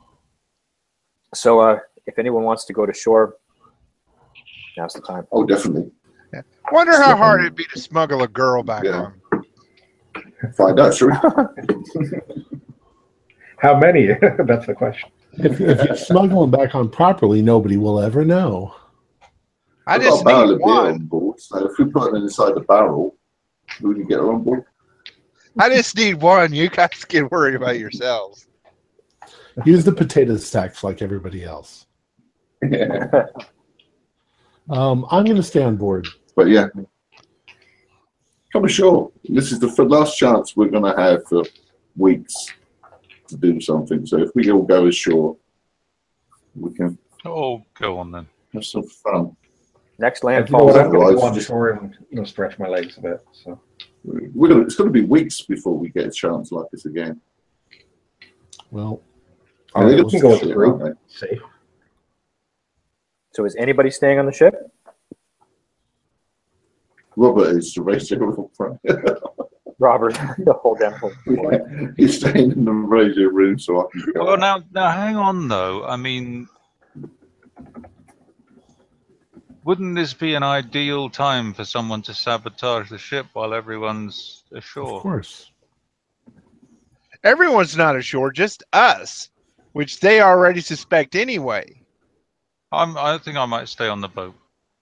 So if anyone wants to go to shore, now's the time. Oh, definitely. Wonder how hard it'd be to smuggle a girl back Yeah. on. Find out, shall we? How many? That's the question. If you smuggle them back on properly, nobody will ever know. I We've got just a barrel need of beer on one. board, so if we put them inside the barrel, we can get her on board. I just need one. You guys can worry about yourselves. Use the potato stacks like everybody else. Yeah. I'm going to stay on board. But yeah, come ashore. This is the last chance we're going to have for weeks to do something. So if we all go ashore, we can Oh, go on then. have some fun. Next You know landfall. what, I'm going to Otherwise, go on just- shore and stretch my legs a bit. So It's going to be weeks before we get a chance like this again. Well, And they're we can go with the shit, group. aren't Safe. So is anybody staying on the ship? they? Robert is the race front. Robert, the whole damn thing. He's staying in the radio room so I can go. Well, now hang on though. I mean, wouldn't this be an ideal time for someone to sabotage the ship while everyone's ashore? of course. Everyone's not ashore, just us, which they already suspect anyway. I think I might stay on the boat.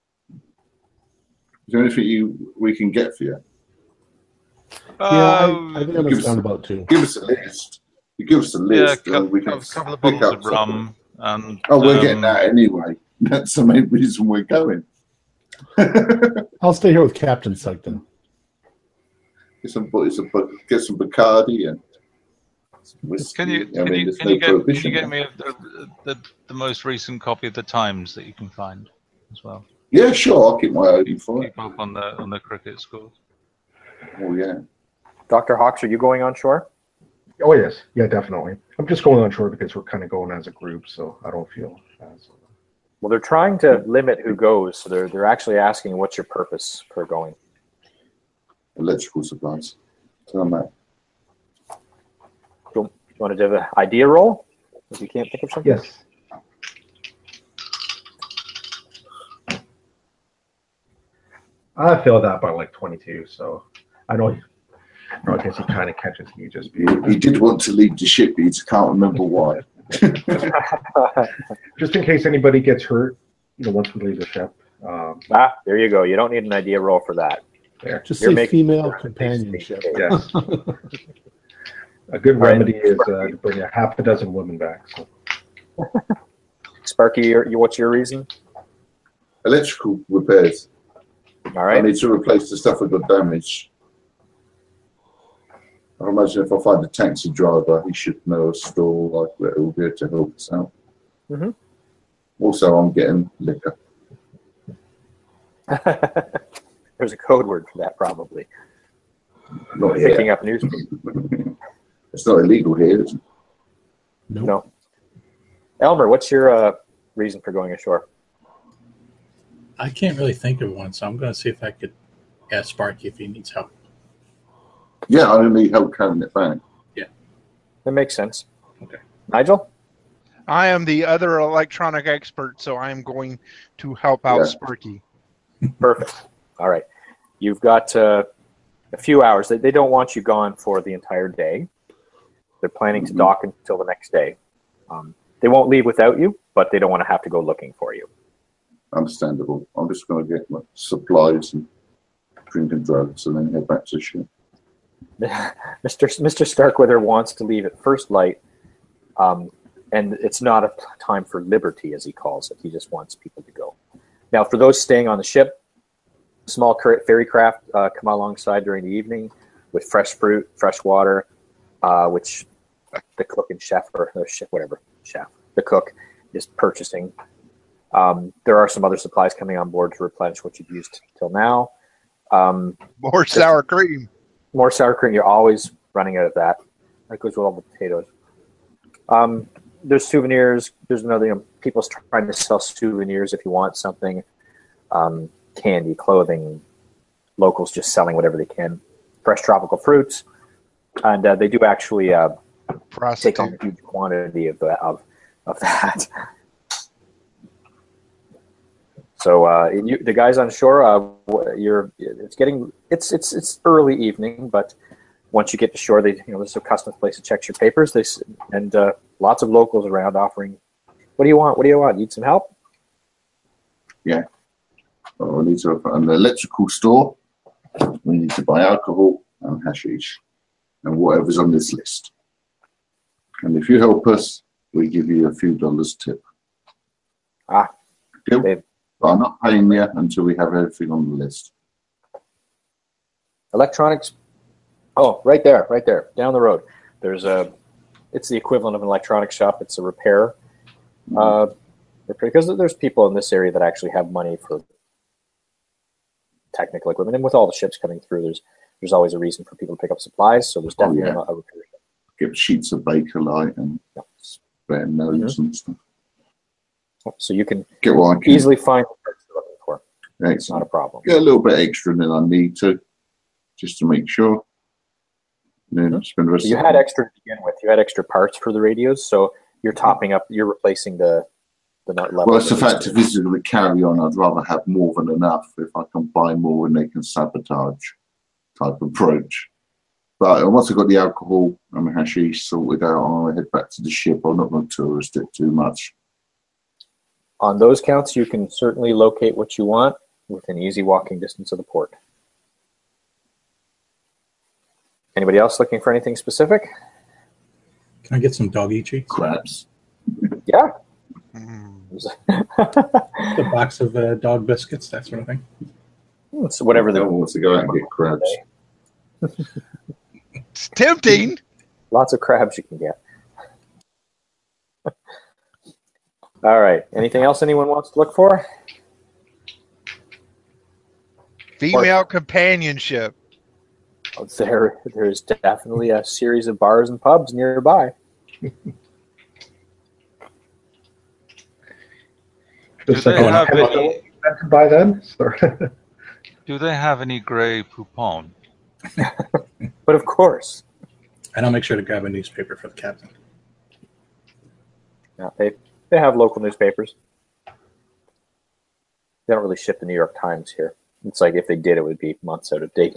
Is there anything we can get for you? Yeah, I think I'm going to give stay on the us- boat too. Give us a list. You give us a Yeah, list, and we can a couple of pick bottles up of something. rum and. Oh, we're getting that anyway. That's the main reason we're going. I'll stay here with Captain Sugden. Get some Bacardi and some whiskey. Can you there's can no you prohibition get there. me the most recent copy of the Times that you can find as well? Yeah, sure. I'll keep my eye open for it. Keep up on the cricket scores. Oh yeah. Dr. Hawks, are you going on shore? Oh yes, yeah, definitely. I'm just going on shore because we're kind of going as a group, so I don't feel as. Well, they're trying to limit who goes, so they're actually asking, what's your purpose for going? Electrical supplies. Tell them that. You want to do the idea roll? If you can't think of something? Yes. I failed that by like 22, so I know. I guess he kind of catches me just He did want to leave the ship, he just can't remember why. just in case anybody gets hurt. Once we leave the ship. There you go. You don't need an idea roll for that. There. Just You're say making female sure companionship. Yes. A good Right. remedy is to bring a half a dozen women back. So. Sparky, what's your reason? Electrical repairs. All I right. need to replace the stuff that got damaged. I imagine if I find a taxi driver, he should know a store like that will be able to help us out. Mhm. Also, I'm getting liquor. There's a code word for that, probably. Not Picking here. up newspaper. It's not illegal here, is it? Nope. No. Elmer, what's your reason for going ashore? I can't really think of one, so I'm going to see if I could ask Sparky if he needs help. Yeah, I only need help carrying it back. That makes sense. Okay. Nigel? I am the other electronic expert, so I am going to help out Yeah. Sparky. Perfect. All right. You've got a few hours. They don't want you gone for the entire day. They're planning to dock until the next day. They won't leave without you, but they don't want to have to go looking for you. Understandable. I'm just going to get my supplies and drink and drugs and then head back to the ship. Mr. Starkweather wants to leave at first light, and it's not a time for liberty, as he calls it. He just wants people to go. Now, for those staying on the ship, small ferry craft come alongside during the evening with fresh fruit, fresh water, which the cook and chef, or the cook is purchasing. There are some other supplies coming on board to replenish what you've used till now. More sour cream. More sour cream. You're always running out of that. That goes with all the potatoes. There's souvenirs. There's another, people's trying to sell souvenirs if you want something. Candy, clothing, locals just selling whatever they can. Fresh tropical fruits. And they do actually take on a huge quantity of that. So the guys on shore, it's early evening, but once you get to shore, there's a customs place that checks your papers. And lots of locals around offering. What do you want? What do you want? Need some help? Yeah. Well, we need to open an electrical store. We need to buy alcohol and hashish and whatever's on this list. And if you help us, we give you a few dollars tip. Yep. But I'm not paying you until we have everything on the list. Electronics. Oh, right there, down the road. It's the equivalent of an electronics shop. It's a repair. Because there's people in this area that actually have money for technical equipment. And with all the ships coming through, there's always a reason for people to pick up supplies. So there's definitely a repair shop. Get sheets of Bakelite and spare nose and stuff. So you can get easily find the parts you're looking for. Excellent. It's not a problem. Get a little bit extra than I need to, just to make sure. And then spend the rest you had extra to begin with. You had extra parts for the radios, so you're topping up. You're replacing the nut level. Well, it's the fact if this is going to carry on, I'd rather have more than enough. If I can buy more and they can sabotage type approach. But once I've got the alcohol and the hashish sorted out, I'll head back to the ship. I'm not going to tourist it too much. On those counts, you can certainly locate what you want within easy walking distance of the port. Anybody else looking for anything specific? Can I get some doggy treats? Crabs. Yeah. A box of dog biscuits, that sort of thing. So whatever No one wants to go out and get crabs. It's tempting. Lots of crabs you can get. All right. Anything else anyone wants to look for? Female companionship. There's definitely a series of bars and pubs nearby. Do they have any? By then, Do they have any Grey Poupon? But of course. And I'll make sure to grab a newspaper for the captain. Yeah, they have local newspapers. They don't really ship the New York Times here. It's like if they did, it would be months out of date.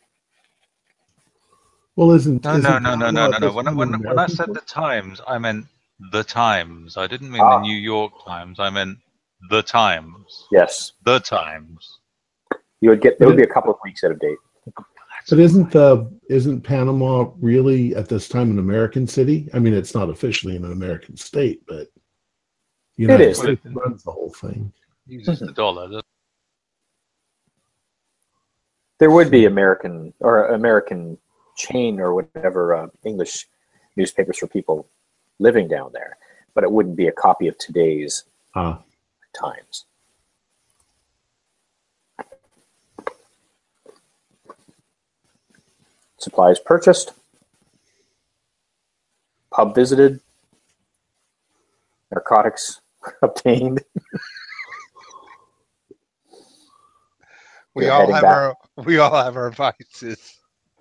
Well, No. When I said the Times, I meant the Times. I didn't mean the New York Times. I meant the Times. Yes. The Times. It would be a couple of weeks out of date. But isn't Panama really at this time an American city? I mean, it's not officially in an American state, but United States runs the whole thing. Uses the dollar. There would be American chain or whatever English newspapers for people living down there, but it wouldn't be a copy of today's Times. Supplies purchased, pub visited, narcotics obtained. We all have our vices.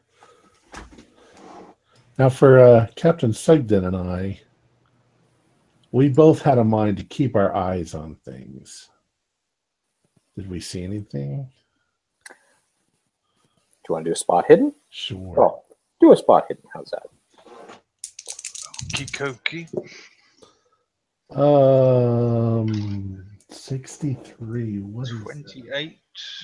Now, for Captain Sugden and I, we both had a mind to keep our eyes on things. Did we see anything? Do you want to do a spot hidden? Sure. Well, do a spot hidden. How's that? Okey-dokey. 63. What is that? 28.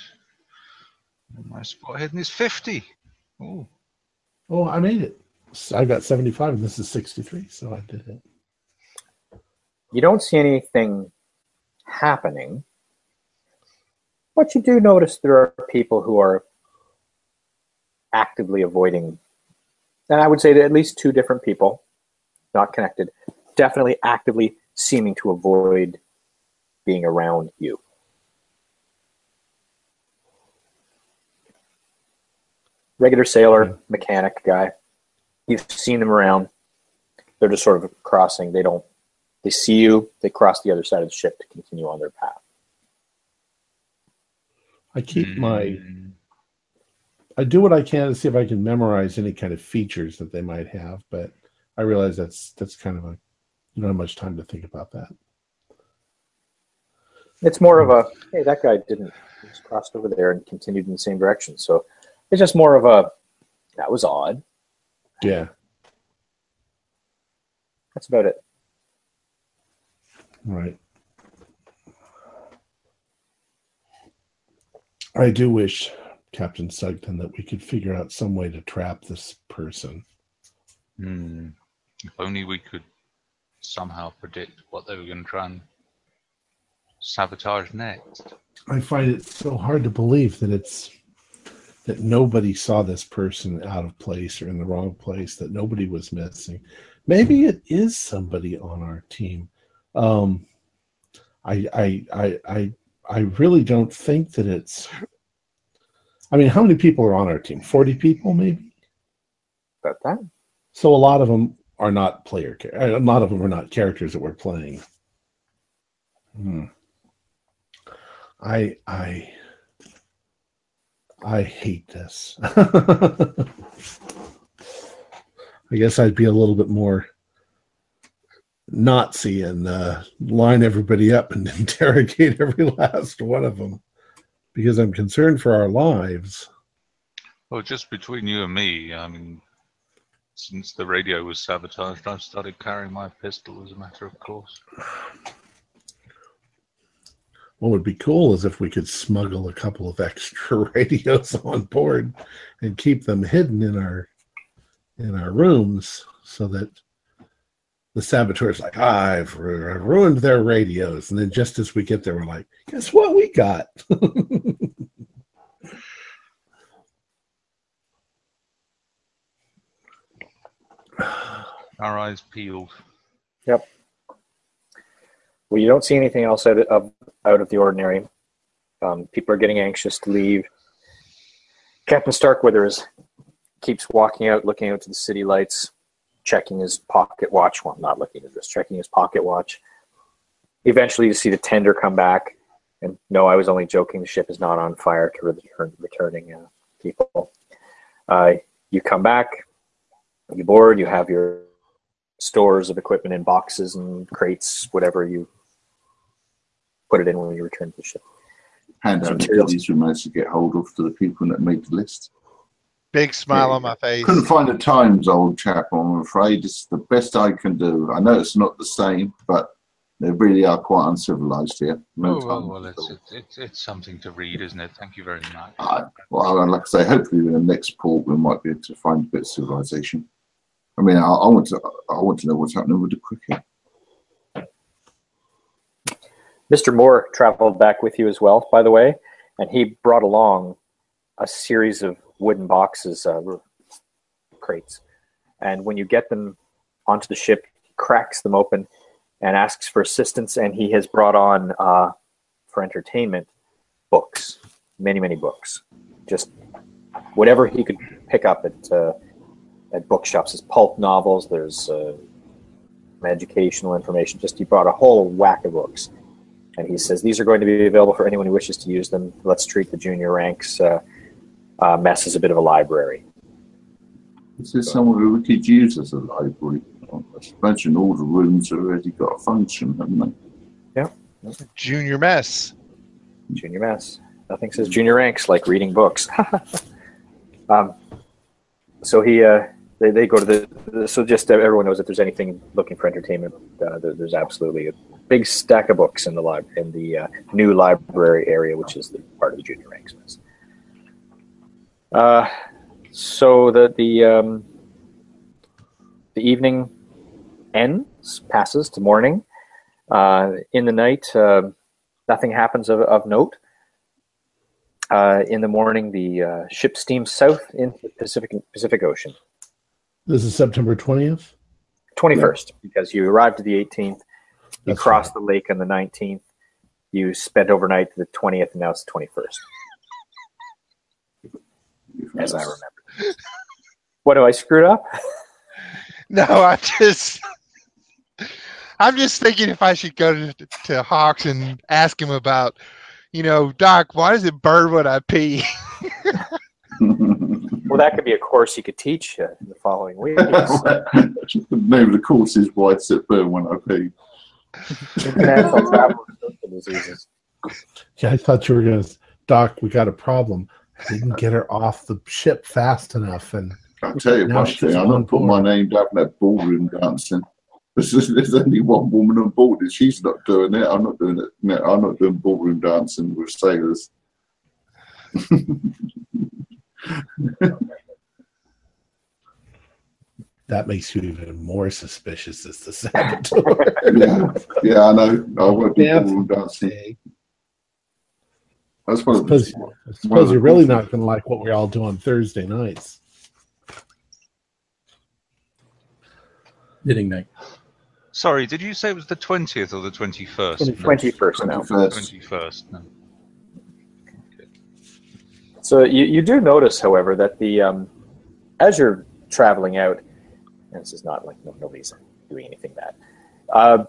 My spot hidden is 50. Oh, Oh, I made it. I got 75, and this is 63, so I did it. You don't see anything happening, but you do notice there are people who are actively avoiding, and I would say that at least two different people, not connected, definitely actively seeming to avoid being around you. Regular sailor, mechanic guy. You've seen them around. They're just sort of crossing. They see you, they cross the other side of the ship to continue on their path. I do what I can to see if I can memorize any kind of features that they might have, but I realize that's kind of you don't have much time to think about that. It's more of a, hey, that guy just crossed over there and continued in the same direction. So it's just more of a, that was odd. Yeah. That's about it. Right. I do wish, Captain Sugden, that we could figure out some way to trap this person. If only we could somehow predict what they were going to try and sabotage next. I find it so hard to believe that nobody saw this person out of place or in the wrong place, that nobody was missing. Maybe it is somebody on our team. I really don't think that it's. I mean, how many people are on our team? 40 people, maybe. About that. So a lot of them are not a lot of them are not characters that we're playing. I hate this. I guess I'd be a little bit more Nazi and line everybody up and interrogate every last one of them, because I'm concerned for our lives. Well, just between you and me, I mean, since the radio was sabotaged, I've started carrying my pistol as a matter of course. What would be cool is if we could smuggle a couple of extra radios on board and keep them hidden in our rooms, so that the saboteur's like, I've ruined their radios. And then just as we get there, we're like, guess what we got? Our eyes peeled. Yep. Well, you don't see anything else out of the ordinary. People are getting anxious to leave. Captain Starkweather keeps walking out, looking out to the city lights, checking his pocket watch. Well, not looking at this, checking his pocket watch. Eventually, you see the tender come back. And no, I was only joking. The ship is not on fire to returning people. You come back, you board, you have your stores of equipment in boxes and crates, whatever you put it in when you return to the ship. Hand out the goodies we managed to get hold of to the people that made the list. Big smile on my face. Couldn't find the times, old chap, I'm afraid. It's the best I can do. I know it's not the same, but they really are quite uncivilized here. It's something to read, isn't it? Thank you very much. Well, like I say, hopefully in the next port we might be able to find a bit of civilization. I mean, I want to know what's happening with the cricket. Mr. Moore traveled back with you as well, by the way, and he brought along a series of wooden boxes, crates. And when you get them onto the ship, he cracks them open and asks for assistance, and he has brought on, for entertainment, books, many, many books. Just whatever he could pick up at bookshops. There's pulp novels, there's educational information. Just he brought a whole whack of books. And he says, these are going to be available for anyone who wishes to use them. Let's treat the junior ranks mess as a bit of a library. Is this somewhere we could use as a library? I imagine all the rooms have already got a function, haven't they? Yeah. Junior mess. Junior mess. Nothing says junior ranks like reading books. So he, they go to so just so everyone knows, if there's anything looking for entertainment, there's absolutely a big stack of books in the new library area, which is the part of the junior ranks. So the evening passes to morning. In the night, nothing happens of note. In the morning, the ship steams south into the Pacific Ocean. This is September 20th? 21st, because you arrived to the 18th, you That's crossed the lake on the 19th, you spent overnight to the 20th, and now it's the 21st. As I remember. What, do I screw it up? No, I'm just thinking if I should go to Hawks and ask him about, Doc, why does it burn when I pee? Well, that could be a course you could teach in the following week. The name of the course is Why Does It Burn When I Pee? International travel and social diseases. Yeah, I thought you were going to, Doc, we got a problem. I didn't get her off the ship fast enough. And I'll tell you now one she's thing, I'm on not putting my board. name down that ballroom dancing. There's only one woman on board, and she's not doing it. I'm not doing it. No, I'm not doing ballroom dancing with sailors. That makes you even more suspicious as the saboteur. Yeah, I know. I won't do Dance. ballroom dancing. That's one of I the. suppose you're really not going to like what we all do on Thursday nights. Knitting night. Sorry, did you say it was the 20th or the 21st? 21st now. 21st. No. So you do notice, however, that the as you're traveling out, and this is not like nobody's doing anything bad.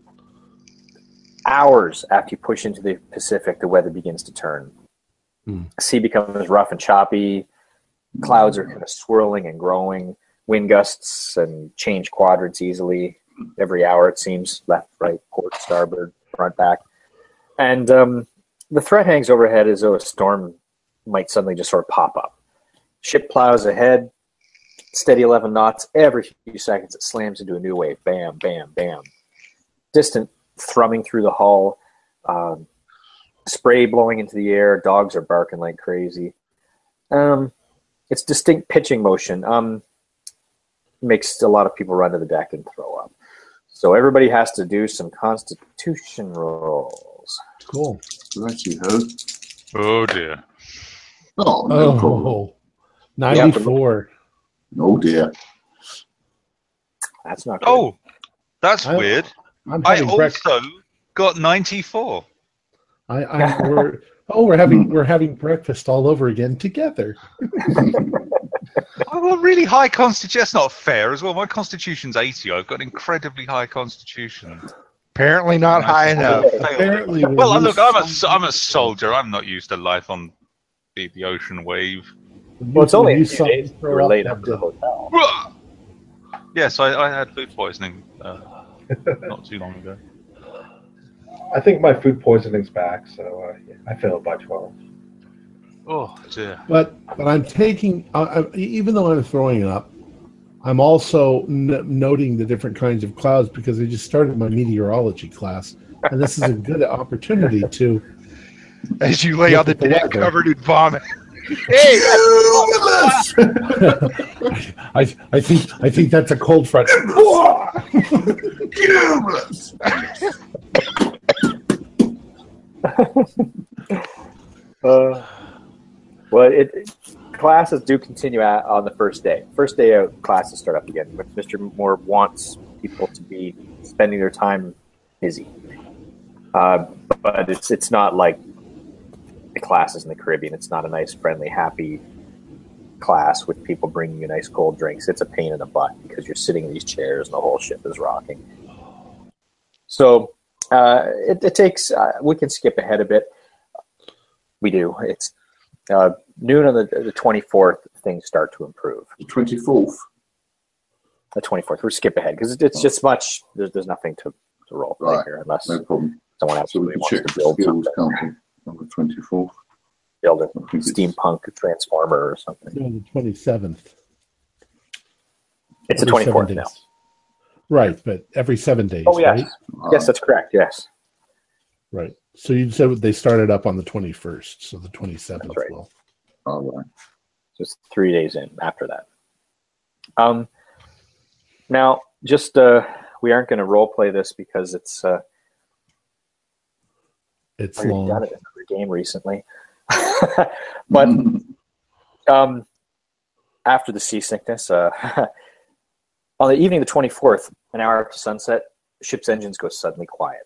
Hours after you push into the Pacific, the weather begins to turn. Sea becomes rough and choppy. Clouds are kind of swirling and growing. Wind gusts and change quadrants easily. Every hour, it seems, left, right, port, starboard, front, back. And the threat hangs overhead as though a storm might suddenly just sort of pop up. Ship plows ahead, steady 11 knots. Every few seconds, it slams into a new wave. Bam, bam, bam. Distant thrumming through the hull. Spray blowing into the air. Dogs are barking like crazy. It's distinct pitching motion. Makes a lot of people run to the deck and throw up. So everybody has to do some constitution rolls. Cool. Righty ho. Oh dear. Oh, no problem. Oh, 94. Oh dear. That's not good. Oh, that's I- weird. I'm I having also breakfast. got 94. We're having breakfast all over again together. I've got really high constitution. That's not fair as well. My constitution's 80. I've got an incredibly high constitution. Apparently not high enough. Apparently, Well, look, I'm a soldier. I'm not used to life on the ocean wave. Well, it's only a you few days throw you were up laid that up at the day. hotel. Yes, I had food poisoning not too long ago. I think my food poisoning's back, so I failed by 12. Oh dear. But I'm taking, even though I'm throwing up, I'm also noting the different kinds of clouds because I just started my meteorology class, and this is a good opportunity to. As you lay on the Look at the deck weather. covered in vomit. Hey! I think that's a cold front. Cumulus! Classes do continue on the first day. First day out, classes start up again. But Mr. Moore wants people to be spending their time busy. But it's not like the classes in the Caribbean. It's not a nice, friendly, happy class with people bringing you nice cold drinks. It's a pain in the butt because you're sitting in these chairs and the whole ship is rocking. So it takes. We can skip ahead a bit. We do. It's noon on the 24th. Things start to improve. The 24th. The 24th. We'll skip ahead because it's just much. There's nothing to roll play Right. here unless No problem. someone So we absolutely can wants check to the build skills, something. can't we? On the 24th. Build a I think it's- steampunk transformer or something. On the 27th. It's the Every 7 24th days. now. Right, but every 7 days, Oh, yes. right? Yes, that's correct. Yes. Right. So you said they started up on the 21st, so the 27th That's right. will. All right. Just 3 days in after that. Now, just we aren't going to role play this because it's It's already long. done it in another game recently. But after the seasickness, on the evening of the 24th, an hour after sunset, the ship's engines go suddenly quiet.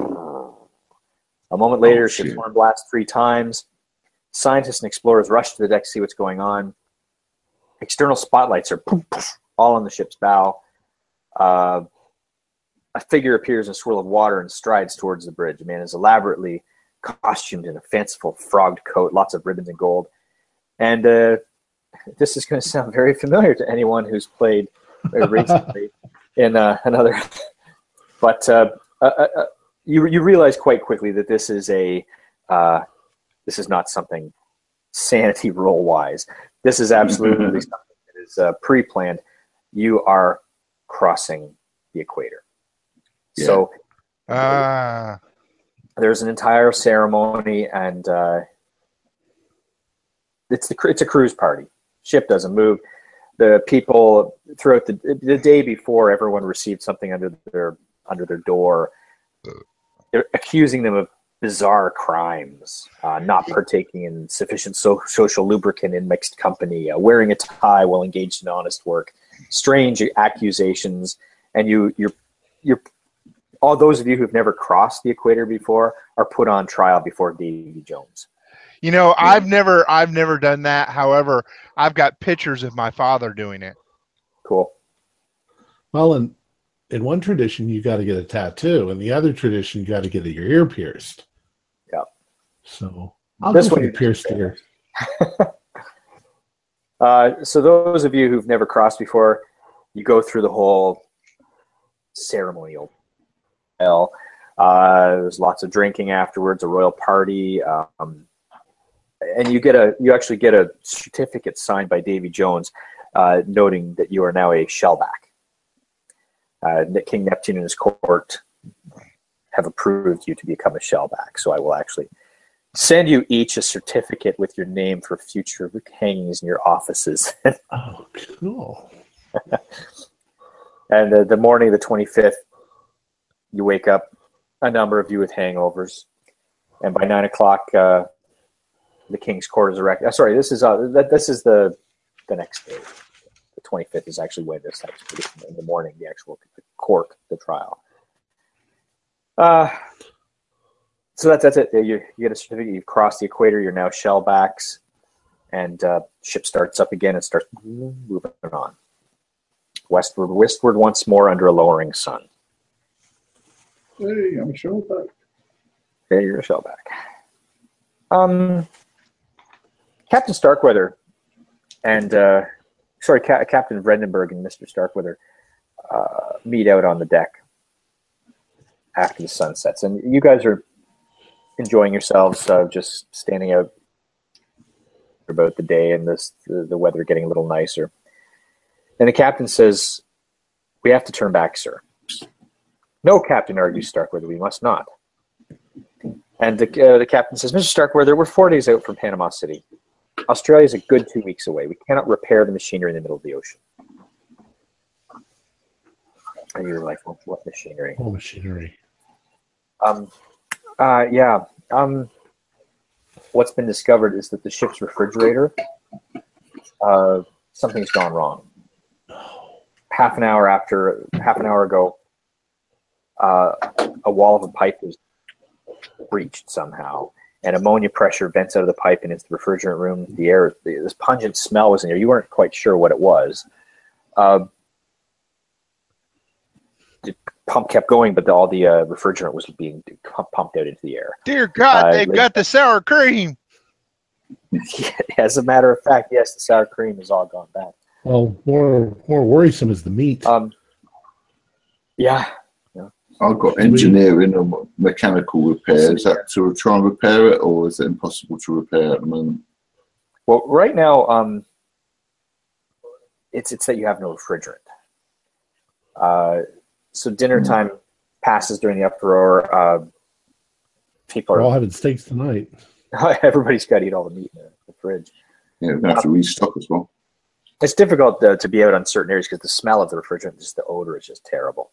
A moment later, ship's horn blasts 3 times. Scientists and explorers rush to the deck to see what's going on. External spotlights are poof, poof, all on the ship's bow. A figure appears in a swirl of water and strides towards the bridge. A man is elaborately costumed in a fanciful frogged coat, lots of ribbons and gold. And this is going to sound very familiar to anyone who's played recently in another. But you realize quite quickly that this is not something sanity roll wise. This is absolutely something that is pre-planned. You are crossing the equator. Yeah. So There's an entire ceremony, and it's a cruise party. Ship doesn't move. The people throughout the day before, everyone received something under their door. They're accusing them of bizarre crimes, not partaking in sufficient social lubricant in mixed company, wearing a tie while engaged in honest work, strange accusations, and you're all those of you who've never crossed the equator before are put on trial before Davy Jones. You know, I've never done that. However, I've got pictures of my father doing it. Cool. Well, in one tradition, you got to get a tattoo. In the other tradition, you got to get your ear pierced. Yeah. So I'll This go for one the pierced ear. So those of you who've never crossed before, you go through the whole ceremonial. There's lots of drinking afterwards, a royal party, and you actually get a certificate signed by Davy Jones, noting that you are now a shellback. King Neptune and his court have approved you to become a shellback, so I will actually send you each a certificate with your name for future hangings in your offices. Oh, cool. And the morning of the 25th, you wake up, a number of you with hangovers, and by 9 o'clock, the king's court is erected. Sorry, this is the next day. The 25th is actually when this actually in the morning, the actual court, the trial. So that's it. You get a certificate. You've crossed the equator. You're now shellbacks, and ship starts up again and starts moving on westward once more under a lowering sun. Hey, I'm a shellback. Yeah, you're a shellback. Captain Starkweather and Captain Vredenberg and Mr. Starkweather meet out on the deck after the sun sets, and you guys are enjoying yourselves, just standing out about the day and the weather getting a little nicer. And the captain says, "We have to turn back, sir." "No, Captain," argues Starkweather, "we must not." And the captain says, "Mr. Starkweather, we're 4 days out from Panama City. Australia is a good 2 weeks away. We cannot repair the machinery in the middle of the ocean." And you're like, well, what machinery? Oh, machinery. Yeah. What's been discovered is that the ship's refrigerator, something's gone wrong. Half an hour ago, a wall of a pipe was breached somehow, and ammonia pressure vents out of the pipe and into the refrigerant room. The air, this pungent smell was in there. You weren't quite sure what it was. The pump kept going, but all the refrigerant was being pumped out into the air. Dear God, they've got the sour cream. As a matter of fact, yes, the sour cream has all gone bad. Well, more worrisome is the meat. Yeah. I've got engineering and mechanical repair. Is that to try and repair it, or is it impossible to repair at the moment? Well, right now, it's that you have no refrigerant. So dinner time passes during the uproar. People We're all are having steaks tonight. everybody's got to eat all the meat in the fridge. Yeah, we're going to have to restock as well. It's difficult to be out on certain areas because the smell of the refrigerant, just the odor is just terrible.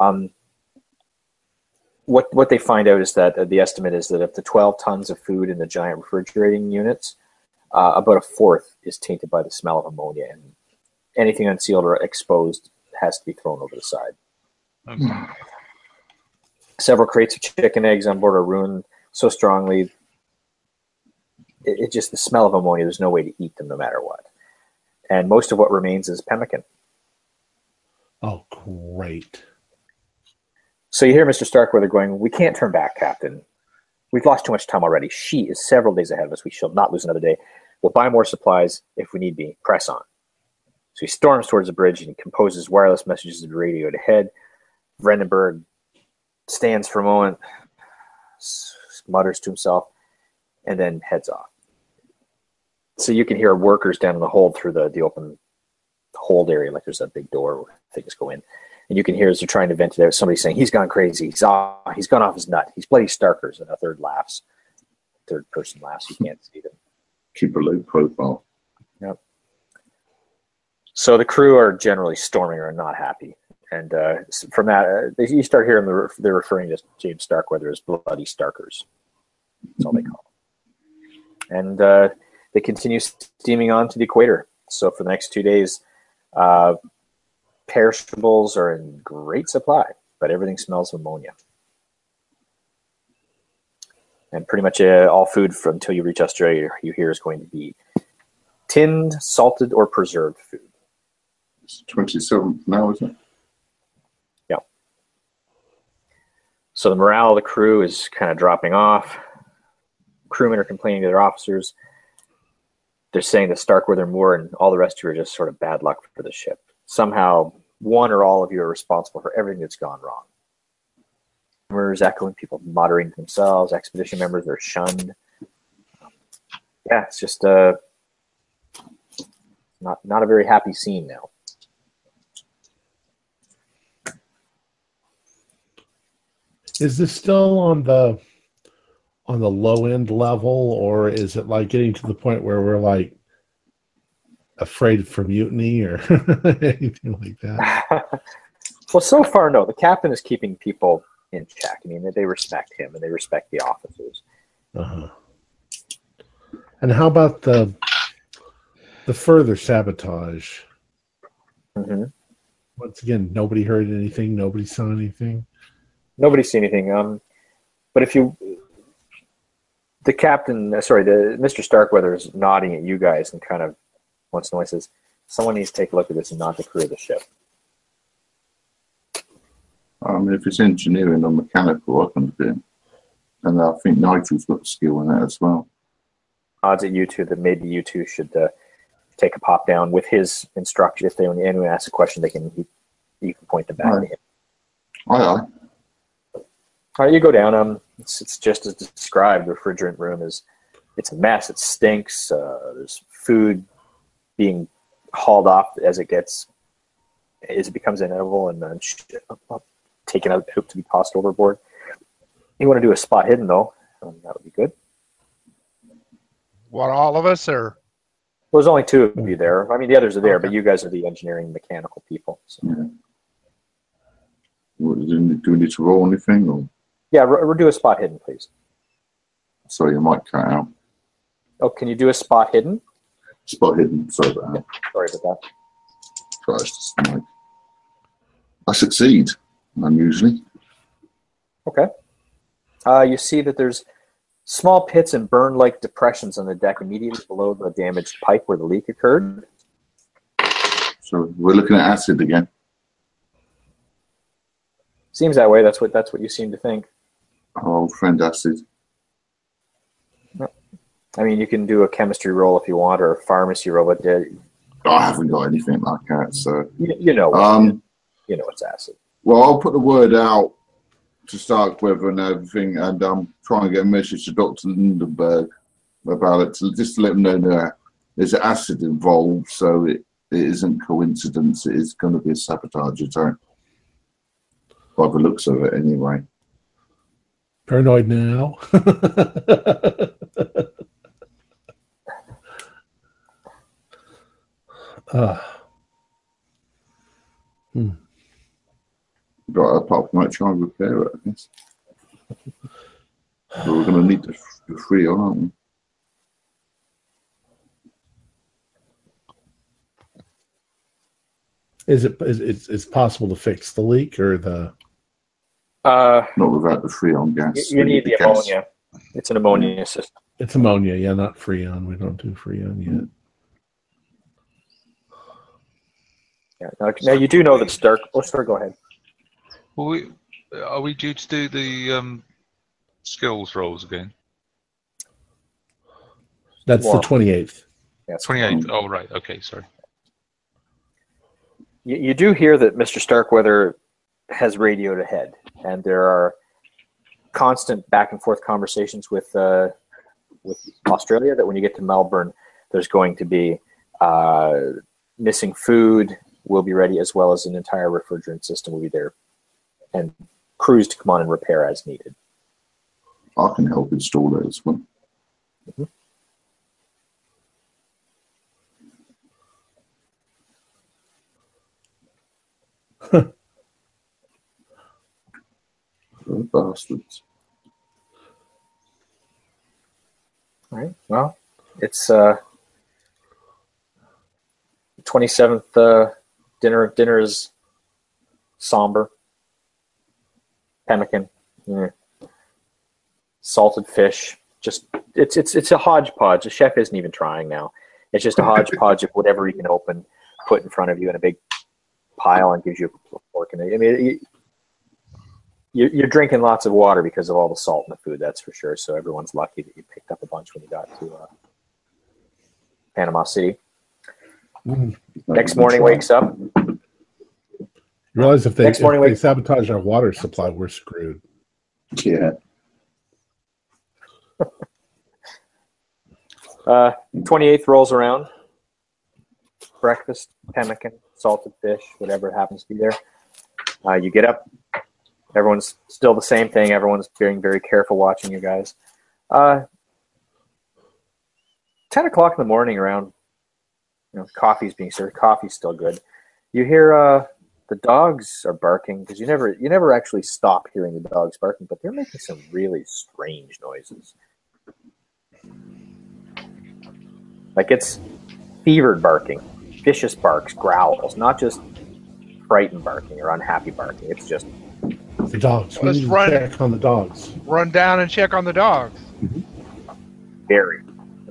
What they find out is that the estimate is that of the 12 tons of food in the giant refrigerating units, about a fourth is tainted by the smell of ammonia, and anything unsealed or exposed has to be thrown over the side. Okay. Several crates of chicken eggs on board are ruined so strongly. It just, the smell of ammonia, there's no way to eat them no matter what. And most of what remains is pemmican. Oh, great. So you hear Mr. Starkweather going, "We can't turn back, Captain. We've lost too much time already. She is several days ahead of us. We shall not lose another day. We'll buy more supplies if we need be. Press on." So he storms towards the bridge and he composes wireless messages to the radio to head. Vredenburg stands for a moment, mutters to himself, and then heads off. So you can hear workers down in the hold through the open hold area, like there's a big door where things go in. And you can hear as they're trying to vent it out, somebody saying, "He's gone crazy. He's gone off his nut. He's bloody Starkers." And a third laughs. Third person laughs. You can't see them. Keep a low profile. Yep. So the crew are generally storming or not happy. And from that, you start hearing they're referring to James Starkweather as bloody Starkers. That's all they call him. And they continue steaming on to the equator. So for the next 2 days, perishables are in great supply, but everything smells of ammonia. And pretty much all food until you reach Australia, you hear, is going to be tinned, salted, or preserved food. It's 27th now, isn't it? Yeah. So the morale of the crew is kind of dropping off. Crewmen are complaining to their officers. They're saying that Starkweather, Moore, and all the rest of you are just sort of bad luck for the ship. Somehow, one or all of you are responsible for everything that's gone wrong. Rumors echoing, people muttering to themselves. Expedition members are shunned. Yeah, it's just not a very happy scene now. Is this still on the low end level, or is it like getting to the point where we're like afraid for mutiny or anything like that? Well, so far, no. The captain is keeping people in check. I mean, they respect him and they respect the officers. Uh-huh. And how about the further sabotage? Mm-hmm. Once again, nobody heard anything. Nobody saw anything. Nobody's seen anything. But if you... The captain, Mr. Starkweather is nodding at you guys and kind of once in a while says, "Someone needs to take a look at this and not the crew of the ship." If it's engineering or mechanical, I can do it. And I think Nigel's got skill in that as well. Odds at you two that maybe you two should take a pop down with his instruction. If anyone asks a question, you can point them back to him. Aye. All right, you go down. It's just as described. The refrigerant room it's a mess. It stinks. There's food being hauled off as it becomes inedible and then taken out to be tossed overboard. You want to do a spot hidden though? That would be good. What, all of us, or? Well, there's only two of you there. I mean, the others are there, but you guys are the engineering mechanical people. So. Yeah. Do we need to roll anything? Or? Yeah, do a spot hidden, please. Sorry, I might cut out. Oh, can you do a spot hidden? Spot hidden. Sorry about that. Sorry about that. Christ, I succeed, unusually. Okay. You see that there's small pits and burn-like depressions on the deck immediately below the damaged pipe where the leak occurred. So we're looking at acid again. Seems that way. That's what you seem to think. Our old friend acid. I mean, you can do a chemistry roll if you want, or a pharmacy roll, but I haven't got anything like that, so you know it's acid. Well, I'll put the word out to Starkweather and everything, and try and get a message to Dr. Lindenberg about it, just to let them know that there's acid involved, so it isn't coincidence. It is going to be a sabotage attack. by the looks of it anyway. Paranoid now. Right, apart from that, try and repair it, I guess. But we're going to need the free, aren't we? It's possible to fix the leak or the? Not without the Freon gas. You need the ammonia. It's an ammonia system. It's ammonia, yeah, not Freon. We don't do Freon yet. Yeah. Now you do know that Stark. Oh, sorry, go ahead. Well, are we due to do the skills rolls again? That's the 28th. Yeah, 28th. Oh, right. Okay, sorry. You do hear that Mr. Starkweather has radioed ahead, and there are constant back and forth conversations with Australia that when you get to Melbourne, there's going to be missing food will be ready, as well as an entire refrigerant system will be there, and crews to come on and repair as needed. I can help install it as well. Mm-hmm. Bastards. All right. Well, it's 27th. Dinner is somber. Pemmican, salted fish. Just it's a hodgepodge. The chef isn't even trying now. It's just a hodgepodge of whatever he can open, put in front of you in a big pile, and gives you a fork. And I mean, you're drinking lots of water because of all the salt in the food. That's for sure. So everyone's lucky that you picked up a bunch when you got to Panama City. Next morning, wakes up. Realize if they sabotage our water supply, we're screwed. Yeah. 28th rolls around. Breakfast, pemmican, salted fish, whatever happens to be there. You get up. Everyone's still the same thing. Everyone's being very careful watching you guys. 10 o'clock in the morning around, coffee's being served. Coffee's still good. You hear the dogs are barking, because you never actually stop hearing the dogs barking, but they're making some really strange noises. Like it's fevered barking, vicious barks, growls, not just frightened barking or unhappy barking. It's just the dogs. We need to check on the dogs. Run down and check on the dogs. Very.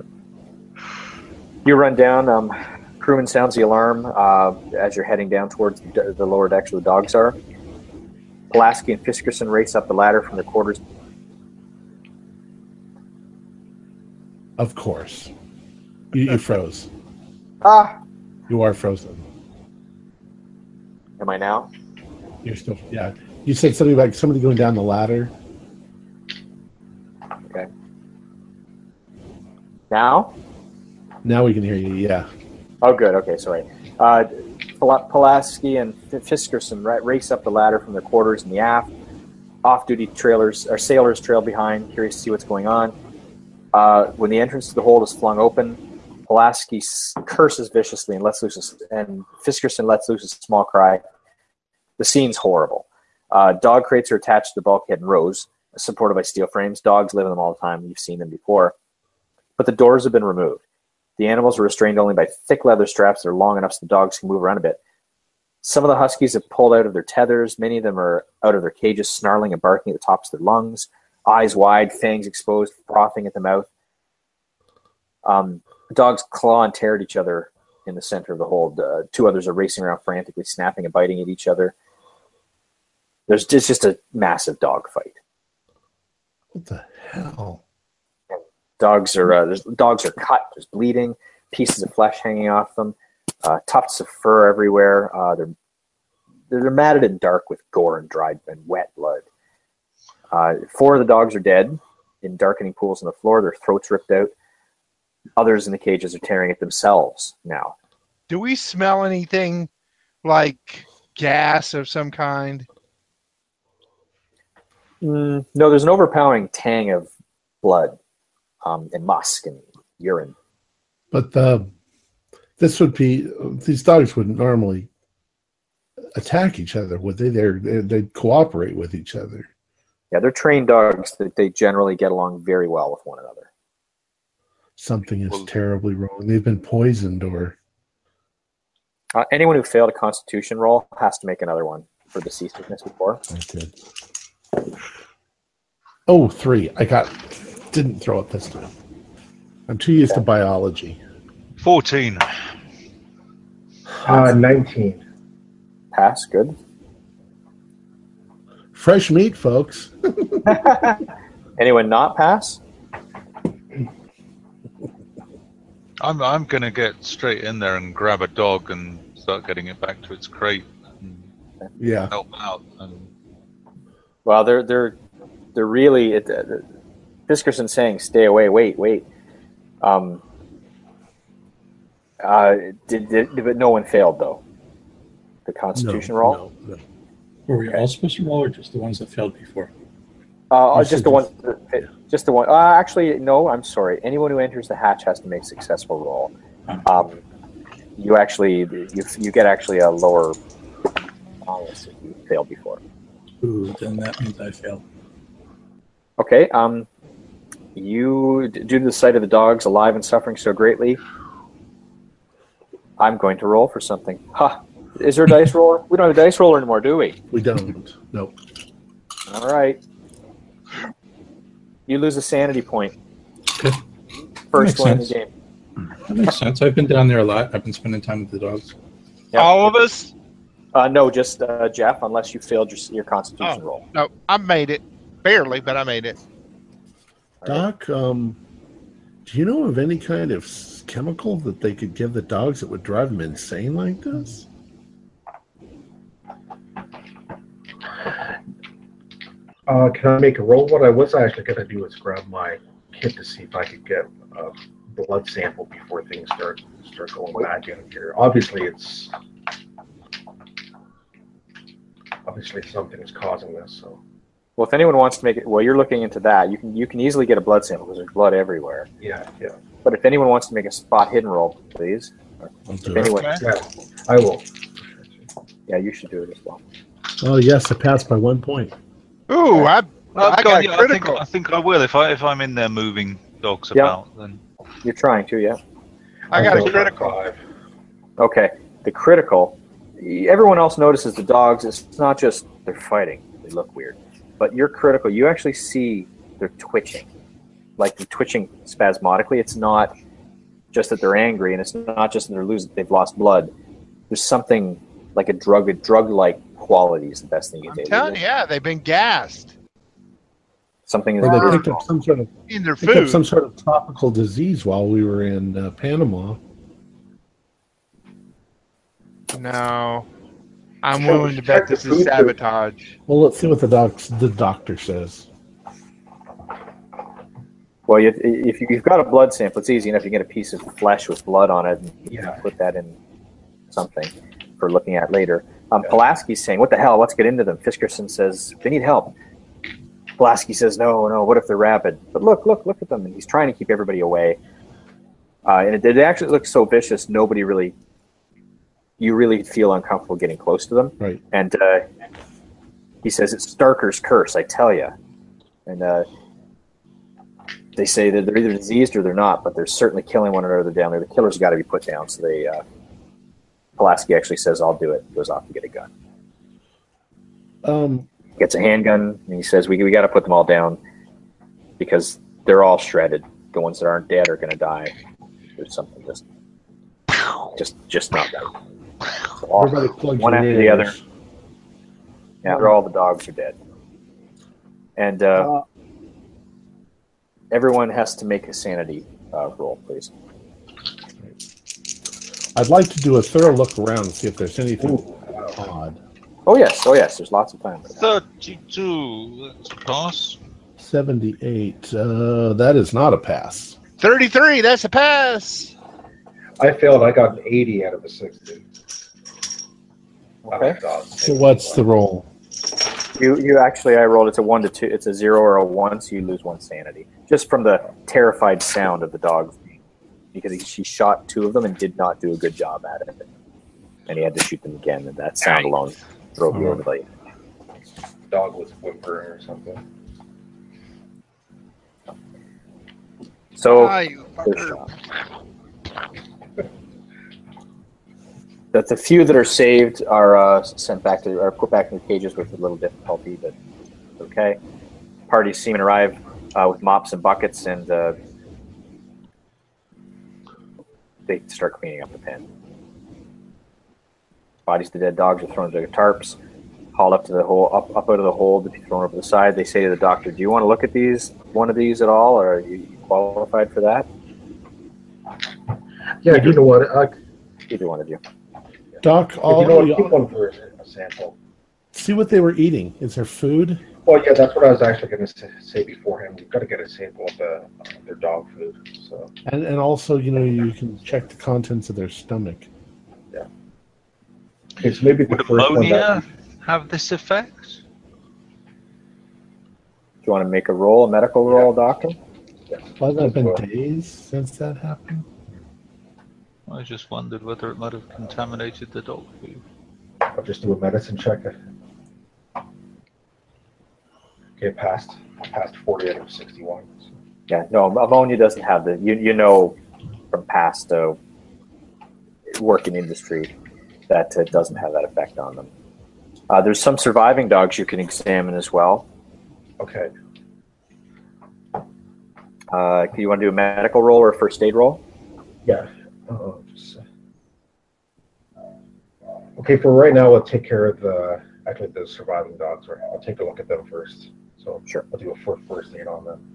You run down. Crewman sounds the alarm as you're heading down towards the lower decks where the dogs are. Pulaski and Fiskerson race up the ladder from their quarters. Of course. You froze. You are frozen. Am I now? You're still, yeah. You said something about somebody going down the ladder. Okay. Now? Now we can hear you, yeah. Oh, good. Okay, sorry. Pulaski and Fiskerson race up the ladder from their quarters in the aft. Off-duty sailors trail behind, curious to see what's going on. When the entrance to the hold is flung open, Pulaski curses viciously and Fiskerson lets loose a small cry. The scene's horrible. Dog crates are attached to the bulkhead in rows, supported by steel frames. Dogs live in them all the time. You've seen them before. But the doors have been removed. The animals are restrained only by thick leather straps that are long enough so the dogs can move around a bit. Some of the huskies have pulled out of their tethers. Many of them are out of their cages, snarling and barking at the tops of their lungs, eyes wide, fangs exposed, frothing at the mouth. Dogs claw and tear at each other in the center of the hold. Two others are racing around frantically, snapping and biting at each other. There's just a massive dog fight. What the hell? Dogs are cut. There's bleeding, pieces of flesh hanging off them, tufts of fur everywhere. They're matted and dark with gore and dried and wet blood. 4 of the dogs are dead in darkening pools on the floor. Their throats ripped out. Others in the cages are tearing at themselves now. Do we smell anything like gas of some kind? No, there's an overpowering tang of blood and musk and urine. But these dogs wouldn't normally attack each other, would they? They'd cooperate with each other. Yeah, they're trained dogs that they generally get along very well with one another. Something is terribly wrong. They've been poisoned or... anyone who failed a Constitution roll has to make another one for the seasickness before. I did. Oh, 3. Didn't throw it this time. I'm too used to biology. 14. 19. Pass, good. Fresh meat, folks. Anyone not pass? I'm going to get straight in there and grab a dog and start getting it back to its crate. And help out. Well, they're really Fiskerson's saying, "Stay away, wait." But no one failed though. The Constitution roll. No. Were we all supposed to roll, or just the ones that failed before? Just the one. Just the one. Actually, no. I'm sorry. Anyone who enters the hatch has to make a successful roll. You get actually a lower bonus if you failed before. Ooh, then that means I failed. Okay. Due to the sight of the dogs alive and suffering so greatly, I'm going to roll for something. Is there a dice roller? We don't have a dice roller anymore, do we? We don't. Nope. All right. You lose a sanity point. Okay. First one in the game. That makes sense. I've been down there a lot. I've been spending time with the dogs. Yep. All of us? No, just Jeff, unless you failed your Constitution roll. No, I made it. Barely, but I made it. Doc, do you know of any kind of chemical that they could give the dogs that would drive them insane like this? Can I make a roll? What I was actually going to do is grab my kit to see if I could get a blood sample before things start going back in here. Obviously something is causing this. So, well, if anyone wants to make it, well, you're looking into that. You can easily get a blood sample because there's blood everywhere. Yeah. But if anyone wants to make a spot hidden roll, please. If anyone, I will. Yeah, you should do it as well. Oh yes, I passed by 1 point. Ooh, I got critical. I think I will if I'm in there moving dogs about. Then you're trying to, yeah. I got a critical. 5. Okay, the critical. Everyone else notices the dogs. It's not just they're fighting; they look weird. But you're critical. You actually see they're twitching, like they're twitching spasmodically. It's not just that they're angry, and it's not just that they've lost blood. There's something like a drug-like quality is the best thing you can do. I'm telling you, yeah, they've been gassed. Something is Or they picked up some sort of in their food. some sort of tropical disease while we were in Panama. No, I'm willing to bet this is sabotage. Well, let's see what the doctor says. Well, if you've got a blood sample, it's easy enough. You get a piece of flesh with blood on it, and you can put that in something for looking at later. Pulaski's saying, "What the hell? Let's get into them." Fiskerson says, "They need help." Pulaski says, "No. What if they're rabid?" But look at them, and he's trying to keep everybody away. And it actually looks so vicious. You really feel uncomfortable getting close to them. Right. And he says, "It's Starker's curse, I tell you." And they say that they're either diseased or they're not, but they're certainly killing one another down there. The killer's got to be put down. So Pulaski actually says, "I'll do it." Goes off to get a gun. Gets a handgun, and he says, "We got to put them all down because they're all shredded. The ones that aren't dead are going to die. There's something just not right." So one after the other. Yeah, all the dogs are dead, and everyone has to make a sanity roll, please. I'd like to do a thorough look around and see if there's anything odd. Oh yes. There's lots of time. 32. That's a pass. 78. That is not a pass. 33. That's a pass. I failed. I got an 80 out of a 60. Okay. So what's the roll? You actually, I rolled. It's a 1 to 2. It's a 0 or a 1, so you lose 1 sanity just from the terrified sound of the dog, because she shot 2 of them and did not do a good job at it, and he had to shoot them again. And that sound alone drove you over the. Dog was whimpering or something. So you fucker. that the few that are saved are sent back to, or put back in the cages with a little difficulty, but okay. Party seamen arrive with mops and buckets, and they start cleaning up the pen. Bodies of the dead dogs are thrown into the tarps, hauled up to the hole, up out of the hole to be thrown over the side. They say to the doctor, "Do you want to look at one of these at all, or are you qualified for that?" Yeah, you know what? Either one of you. Doc, If you know what, keep one for a sample. see what they were eating. Is there food? Well, yeah, that's what I was actually going to say beforehand. You've got to get a sample of their dog food. So. And also, you can check the contents of their stomach. Yeah. Okay, so maybe the Would first one ammonia have this effect? Do you want to make a medical roll, doctor? Hasn't it been days since that happened? I just wondered whether it might have contaminated the dog food. I'll just do a medicine check. Okay, passed 40 out of 61. Yeah, no, ammonia doesn't have the, you know from past work in industry that it doesn't have that effect on them. There's some surviving dogs you can examine as well. Okay. Do you want to do a medical roll or a first aid roll? Yeah. Okay, for right now, we'll take care of the surviving dogs. Right? I'll take a look at them first. So sure, I'll do a first aid on them.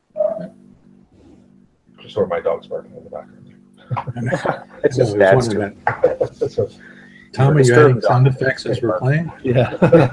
Just sort of my dog's barking in the background. It's just bad stuff. So, Tom, are you adding sound effects as we're playing? Yeah.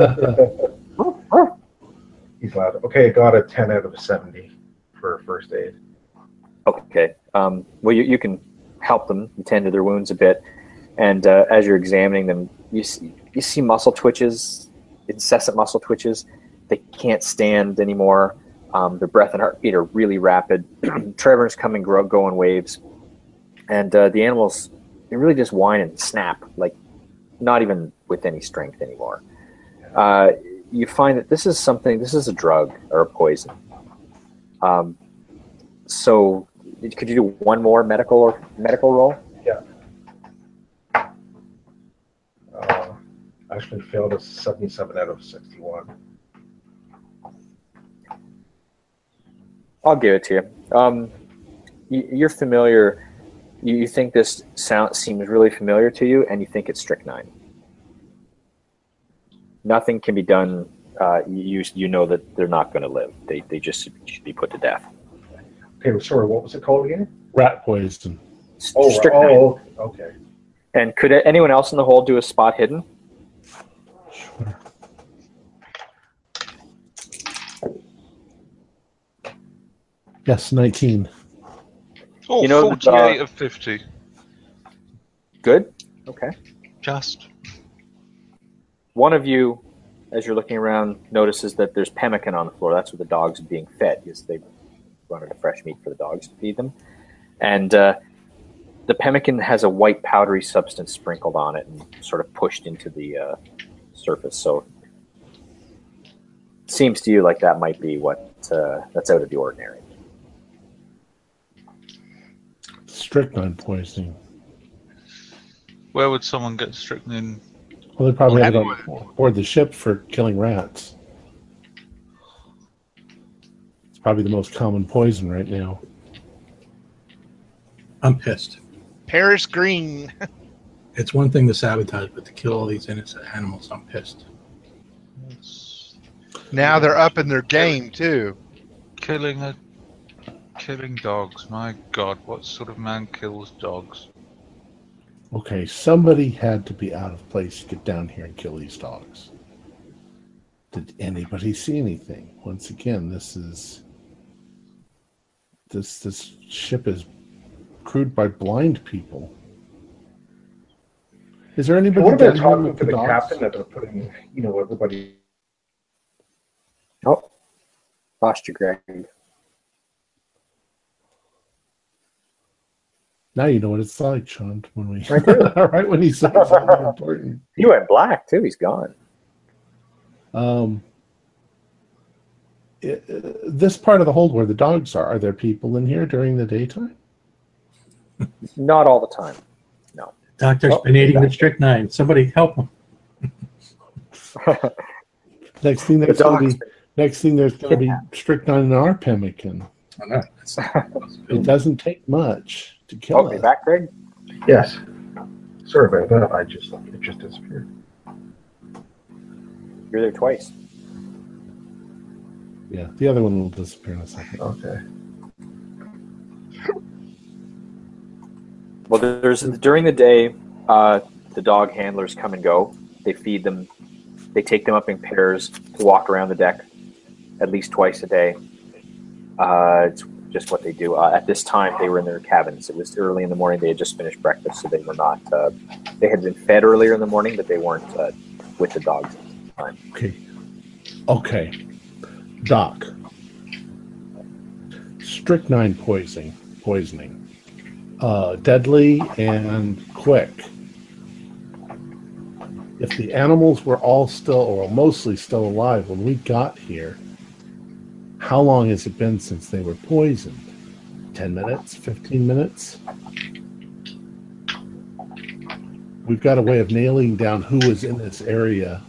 He's loud. Okay, I got a 10 out of 70 for first aid. Okay. Well, you can help them tend to their wounds a bit, and as you're examining them, you see muscle twitches, incessant muscle twitches. They can't stand anymore. Their breath and heartbeat are really rapid. Tremors come and go in waves, and the animals, they really just whine and snap, like not even with any strength anymore. You find that this is a drug or a poison. So could you do one more medical roll? Yeah. Actually failed a 77 out of 61. I'll give it to you. You're familiar. You think this sound seems really familiar to you, and you think it's strychnine. Nothing can be done. You know that they're not going to live. They just should be put to death. Okay, sorry, what was it called again? Rat poison. Strychnine. Okay. And could anyone else in the hole do a spot hidden? Sure. Yes, 19. Oh, You know, 48 of 50. Good. Okay. Just. One of you, as you're looking around, notices that there's pemmican on the floor. That's what the dogs are being fed, because they wanted a fresh meat for the dogs to feed them. And the pemmican has a white powdery substance sprinkled on it and sort of pushed into the surface. So it seems to you like that might be that's out of the ordinary. Strychnine poisoning. Where would someone get strychnine? Well, they probably have it on board the ship for killing rats. It's probably the most common poison right now. I'm pissed. Paris Green. It's one thing to sabotage, but to kill all these innocent animals, I'm pissed. Now they're up in their game too. Killing dogs. My God, what sort of man kills dogs? Okay, somebody had to be out of place to get down here and kill these dogs. Did anybody see anything? Once again, this ship is crewed by blind people. Is there anybody? What about down here talking with to the dogs? captain that they're putting, everybody Lost you, Greg. Now you know what it's like, Sean, when we I do. right when he says something important. He went black too. He's gone. This part of the hold where the dogs are there people in here during the daytime? Not all the time. No. Doctor's been eating the strychnine. Somebody help him. Next thing there's going to be strychnine in our pemmican. I know. It doesn't take much to kill Oh, us. you back, Greg? Yes. Sorry about that. It just disappeared. You're there twice. Yeah, the other one will disappear in a second. Okay. Well, there's during the day, the dog handlers come and go. They feed them. They take them up in pairs to walk around the deck at least twice a day. It's just what they do. At this time, they were in their cabins. It was early in the morning. They had just finished breakfast, so they were not. They had been fed earlier in the morning, but they weren't with the dogs at the time. Okay. Doc. Strychnine poisoning. Deadly and quick. If the animals were all still, or mostly still alive when we got here, how long has it been since they were poisoned? 10 minutes? 15 minutes? We've got a way of nailing down who was in this area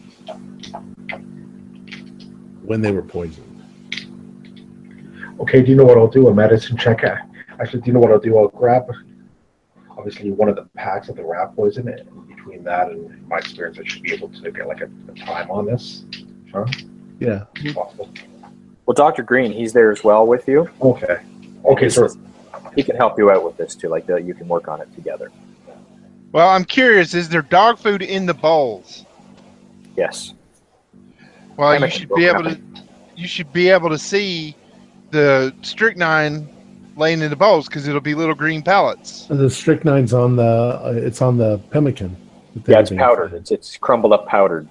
when they were poisoned. Okay, do you know what I'll do? A medicine check. Actually, do you know what I'll do? I'll grab, obviously, one of the packs of the rat poison, and between that and my experience, I should be able to get like a time on this. Huh? Yeah. Possible. Well, Dr. Green, he's there as well with you. Okay. Okay, so he can help you out with this too. Like you can work on it together. Well, I'm curious. Is there dog food in the bowls? Yes. Well, you should be able to. You should be able to see the strychnine laying in the bowls because it'll be little green pellets. The strychnine's on the. It's on the pemmican. Yeah, it's powdered. It's crumbled up powdered.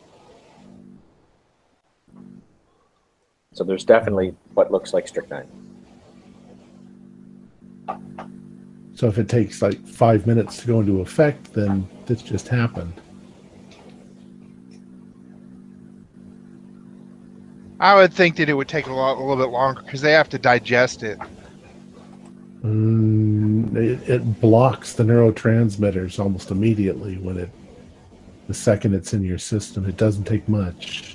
So there's definitely what looks like strychnine. So if it takes like 5 minutes to go into effect, then this just happened. I would think that it would take a little bit longer because they have to digest it. It blocks the neurotransmitters almost immediately when the second it's in your system. It doesn't take much.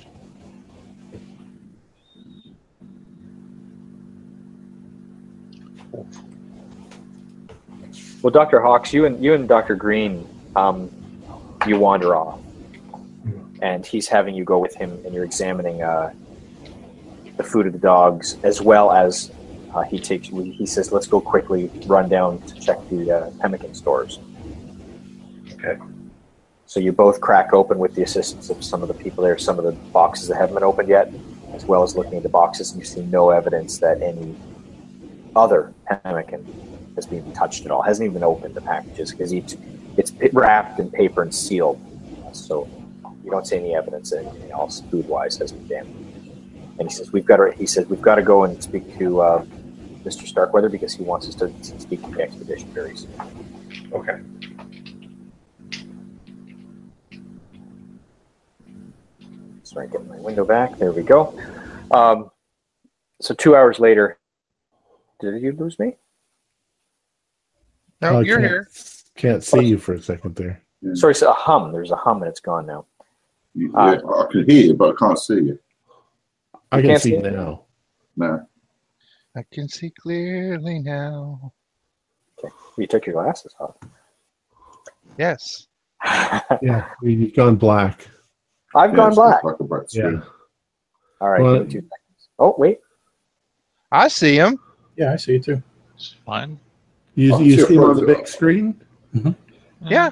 Well, Dr. Hawks, you and Dr. Green, you wander off, and he's having you go with him, and you're examining the food of the dogs, as well as he says, let's go quickly run down to check the pemmican stores. Okay. So you both crack open with the assistance of some of the people there, some of the boxes that haven't been opened yet, as well as looking at the boxes, and you see no evidence that any other pemmican has been touched at all. Hasn't even opened the packages because it's wrapped in paper and sealed. So you don't see any evidence that anything else food-wise has been damaged. And he says we've got to go and speak to Mr. Starkweather because he wants us to speak to the expedition very soon. Okay. Sorry, getting my window back. There we go. So 2 hours later, did you lose me? No, you're here. Can't see you for a second there. Yeah. Sorry, so a hum. There's a hum and it's gone now. Yeah, I can hear you, but I can't see you. I can see you now. No. I can see clearly now. Okay. You took your glasses off. Yes. Yeah, you've gone black. I've gone black. Like a bright Yeah. screen. All right, Well, give me 2 seconds. Oh, wait. I see him. Yeah, I see it too. It's fine. You sure, see him on the probably. big screen? Yeah.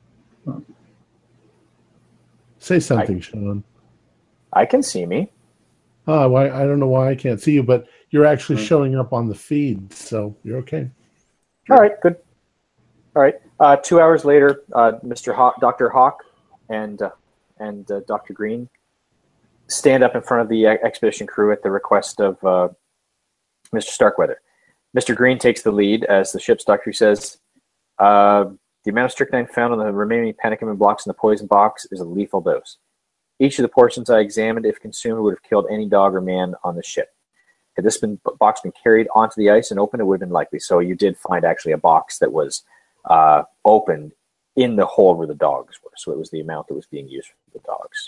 Say something, Sean. I can see me. Oh, why? I don't know why I can't see you, but you're actually showing up on the feed, so you're okay. All right, good. All right. 2 hours later, Dr. Hawk and Dr. Green stand up in front of the expedition crew at the request of Mr. Starkweather. Mr. Green takes the lead as the ship's doctor says, the amount of strychnine found on the remaining pentacomin blocks in the poison box is a lethal dose. Each of the portions I examined, if consumed, would have killed any dog or man on the ship. Had this box been carried onto the ice and opened, it would have been likely. So you did find actually a box that was opened in the hole where the dogs were. So it was the amount that was being used for the dogs.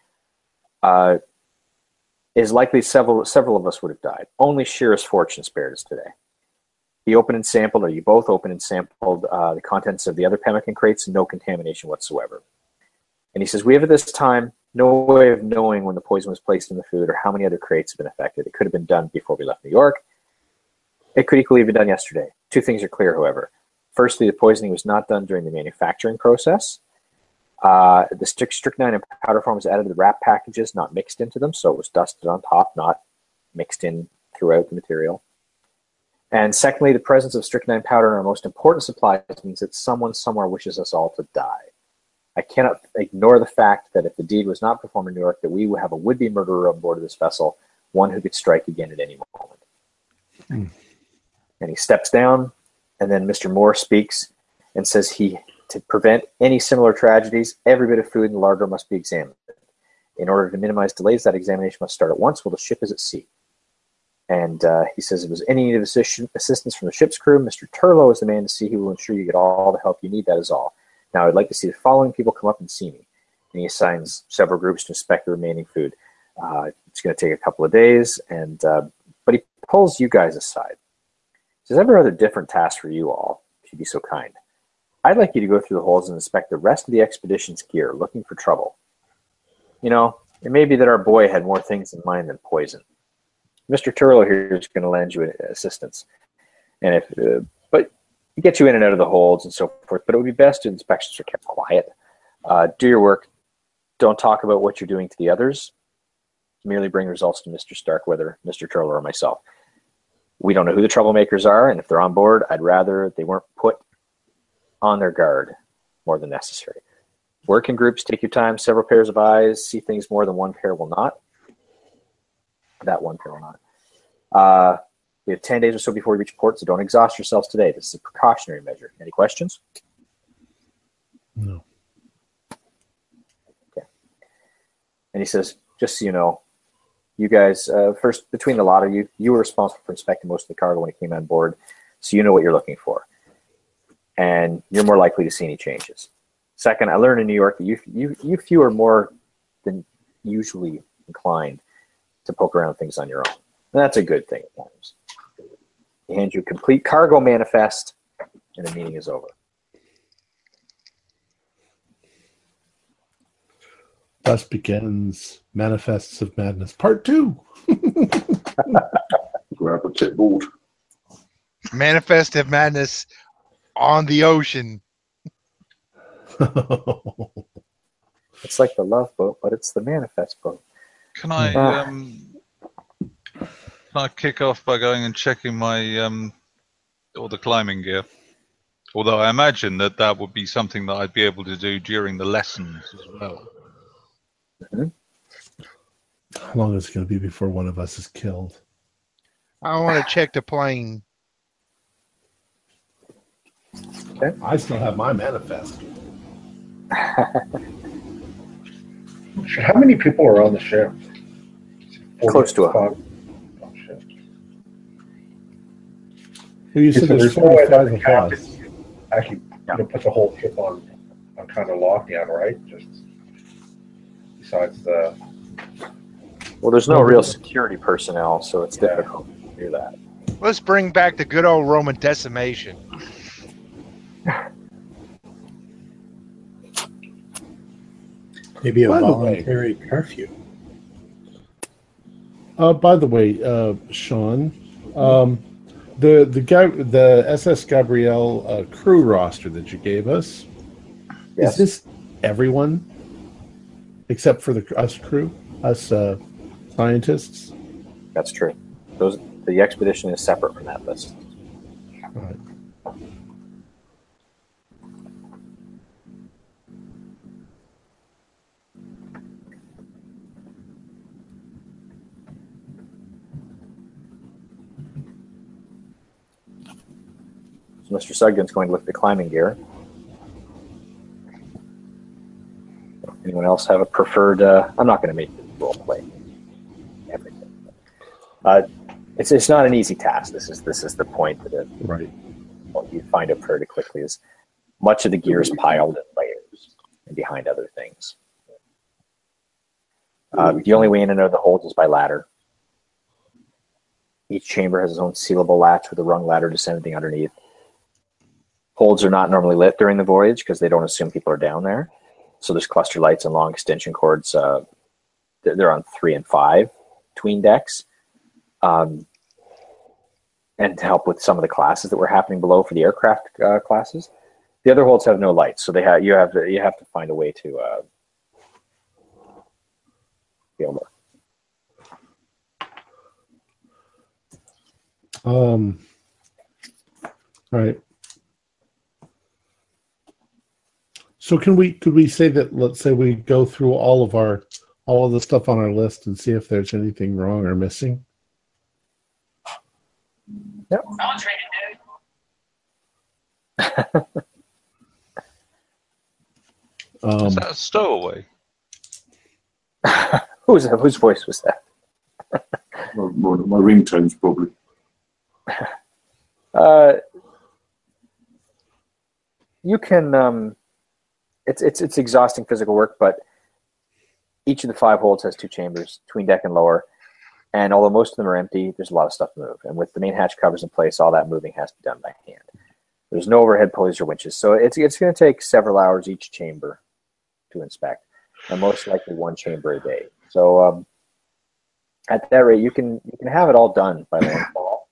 It is likely several of us would have died. Only sheerest fortune spared us today. He opened and sampled, or you both opened and sampled the contents of the other pemmican crates, no contamination whatsoever. And he says, we have at this time no way of knowing when the poison was placed in the food or how many other crates have been affected. It could have been done before we left New York. It could equally have been done yesterday. Two things are clear, however. Firstly, the poisoning was not done during the manufacturing process. The strychnine in powder form was added to the wrap packages, not mixed into them, so it was dusted on top, not mixed in throughout the material. And secondly, the presence of strychnine powder in our most important supplies means that someone somewhere wishes us all to die. I cannot ignore the fact that if the deed was not performed in New York, that we would have a would-be murderer on board of this vessel, one who could strike again at any moment. And he steps down, and then Mr. Moore speaks and says to prevent any similar tragedies, every bit of food in the larder must be examined. In order to minimize delays, that examination must start at once while the ship is at sea. And he says, if there's any need of assistance from the ship's crew, Mr. Turlow is the man to see. He will ensure you get all the help you need. That is all. Now, I'd like to see the following people come up and see me. And he assigns several groups to inspect the remaining food. It's going to take a couple of days, but he pulls you guys aside. He says, I have a rather different task for you all, if you'd be so kind. I'd like you to go through the holes and inspect the rest of the expedition's gear, looking for trouble. You know, it may be that our boy had more things in mind than poison. Mr. Turlow here is going to lend you assistance, and but he gets you in and out of the holds and so forth. But it would be best if inspections are kept quiet. Do your work. Don't talk about what you're doing to the others. Merely bring results to Mr. Starkweather, Mr. Turlow, or myself. We don't know who the troublemakers are, and if they're on board, I'd rather they weren't put on their guard more than necessary. Work in groups, take your time, several pairs of eyes, see things more than one pair will not. That one pair will not. We have 10 days or so before we reach port, so don't exhaust yourselves today. This is a precautionary measure. Any questions? No. Okay. And he says, just so you know, you guys, first, between the lot of you, you were responsible for inspecting most of the cargo when it came on board, so you know what you're looking for. And you're more likely to see any changes. Second, I learned in New York that you few are more than usually inclined to poke around things on your own. And that's a good thing at times. He hands you a complete cargo manifest, and the meeting is over. Thus begins Manifests of Madness Part 2. Grab a clipboard. Manifest of Madness on the ocean. It's like the Love Boat, but it's the Manifest Boat. Can I kick off by going and checking my all the climbing gear? Although I imagine that would be something that I'd be able to do during the lessons as well. Mm-hmm. How long is it going to be before one of us is killed? I want to check the plane. Okay. I still have my manifest. How many people are on the ship? Close to 100. Oh, shit. Well, you said So there's there's no way that 45 the of captain us. actually put the whole ship on kind of lockdown, right? Just besides the. Well, there's no real security personnel, so it's difficult to do that. Let's bring back the good old Roman decimation. Maybe a By the way- voluntary curfew. By the way, Sean, the SS Gabrielle crew roster that you gave us, Yes. is this everyone except for us crew, us scientists? That's true. The expedition is separate from that list. All right. Mr. Sugden's going to look at the climbing gear. Anyone else have a preferred? I'm not going to make the role play everything. It's not an easy task. This is the point that Right. What you find out pretty quickly is much of the gear is piled in layers and behind other things. The only way in and out of the holds is by ladder. Each chamber has its own sealable latch with a rung ladder descending underneath. Holds are not normally lit during the voyage because they don't assume people are down there. So there's cluster lights and long extension cords. They're on 3 and 5 tween decks. And to help with some of the classes that were happening below for the aircraft classes. The other holds have no lights, so you have to find a way to be able to. All right. So could we say that, let's say we go through all of the stuff on our list and see if there's anything wrong or missing? Yep. Is that a stowaway? Whose voice was that? My ringtone's probably. You can. It's exhausting physical work, but each of the 5 holds has 2 chambers, tween deck and lower. And although most of them are empty, there's a lot of stuff to move. And with the main hatch covers in place, all that moving has to be done by hand. There's no overhead pulleys or winches, so it's going to take several hours each chamber to inspect, and most likely 1 chamber a day. So at that rate, you can have it all done by landfall.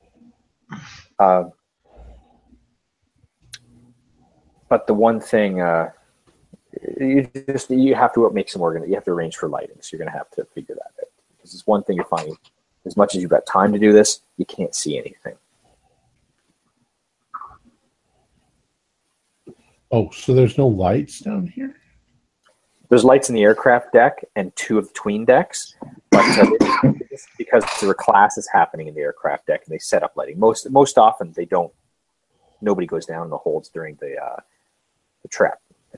But the one thing you have to make some you have to arrange for lighting, so you're going to have to figure that out. Because it's one thing you're finding, as much as you've got time to do this, you can't see anything. Oh, so there's no lights down here? There's lights in the aircraft deck and 2 of the tween decks, but it's because the class is happening in the aircraft deck, and they set up lighting. Most often they don't. Nobody goes down in the holds during the trek.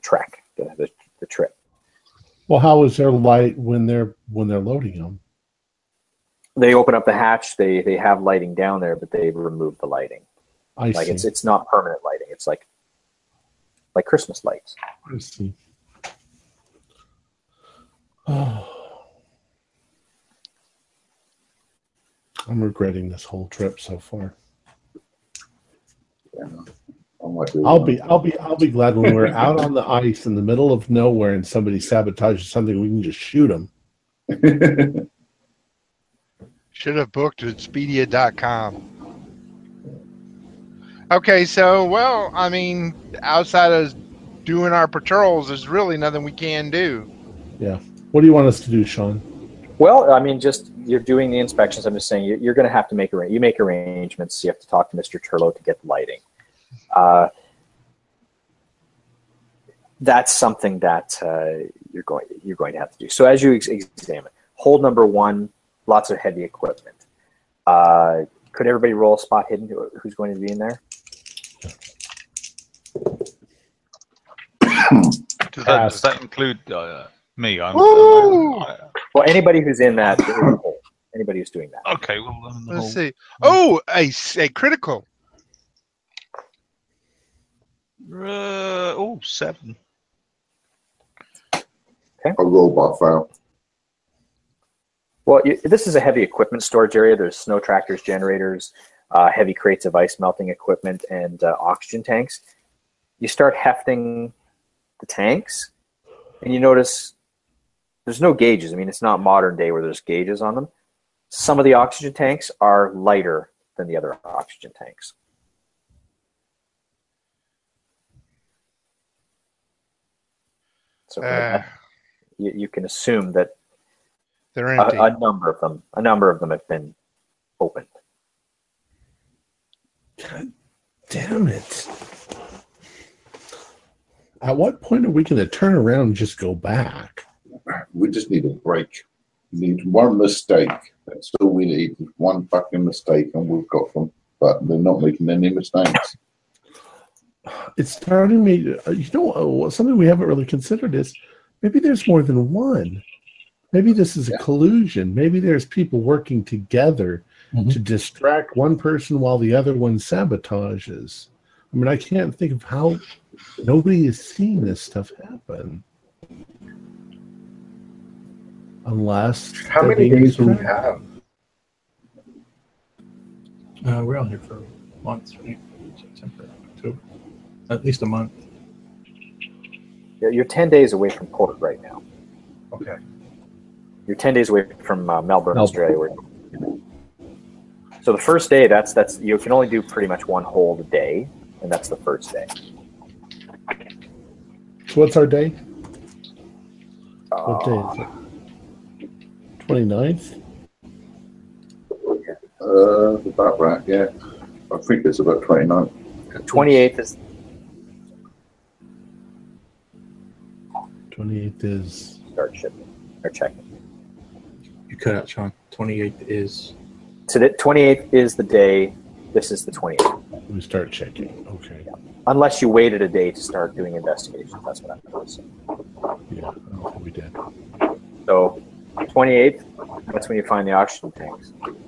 Well, how is there light when they're loading them? They open up the hatch. They have lighting down there, but they remove the lighting. I see. It's not permanent lighting. It's like Christmas lights. I see. Oh. I'm regretting this whole trip so far. Yeah. I'll be glad when we're out on the ice in the middle of nowhere and somebody sabotages something, we can just shoot them. Should have booked at Expedia.com. Okay, so, well, I mean, outside of doing our patrols, there's really nothing we can do. Yeah. What do you want us to do, Sean? Well, I mean, just you're doing the inspections. I'm just saying you're going to have to make arrangements. You have to talk to Mr. Turlo to get the lighting. That's something that you're going to have to do. So as you examine, hold number 1, lots of heavy equipment. Could everybody roll a spot hidden? Who's going to be in there? Does that include me? Well, anybody who's in that, anybody who's doing that. Okay, well, let's see. Oh, a critical. 7. Okay. A robot file. Well, this is a heavy equipment storage area. There's snow tractors, generators, heavy crates of ice melting equipment, and oxygen tanks. You start hefting the tanks, and you notice there's no gauges. I mean, it's not modern day where there's gauges on them. Some of the oxygen tanks are lighter than the other oxygen tanks. So you can assume that they're empty. A number of them have been opened. God damn it. At what point are we going to turn around and just go back? We just need a break. We need one mistake. That's all we need. One fucking mistake, and we've got them. But they're not making any mistakes. it's starting me. Something we haven't really considered is maybe there's more than one. Maybe this is a collusion. Maybe there's people working together to distract one person while the other one sabotages. I mean, I can't think of how nobody is seeing this stuff happen. Unless How many days do we have? We're on here for months, right? September, October. At least a month. You're 10 days away from port right now. Okay. You're 10 days away from Melbourne, Australia. So the first day, that's you can only do pretty much one hold a day, and that's the first day. So what's our day? What day is it? 29th? About right, yeah. I think it's about 29. 28th is 28th is start shipping or checking. You cut out, Sean. 28th is. So the 28th is the day. This is the 28th. we start checking. Okay. Unless you waited a day to start doing investigations. That's what I'm noticing. Yeah, I don't think we did. So 28th, that's when you find the oxygen tanks.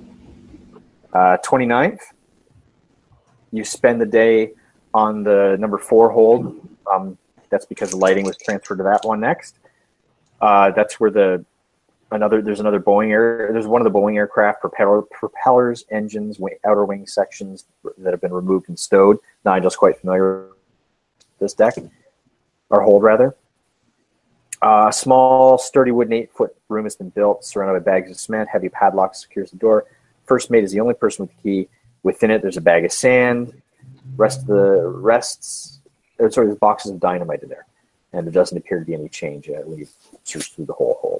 29th, you spend the day on the number 4 hold. That's because the lighting was transferred to that one next. That's where there's another Boeing there's one of the Boeing aircraft propellers, engines, outer wing sections that have been removed and stowed. Nigel's quite familiar with this deck, or hold rather. A small, sturdy wooden 8-foot room has been built, surrounded by bags of cement. Heavy padlock secures the door. First mate is the only person with the key. Within it, there's a bag of sand. There's boxes of dynamite in there, and there doesn't appear to be any change when you search through the whole hold.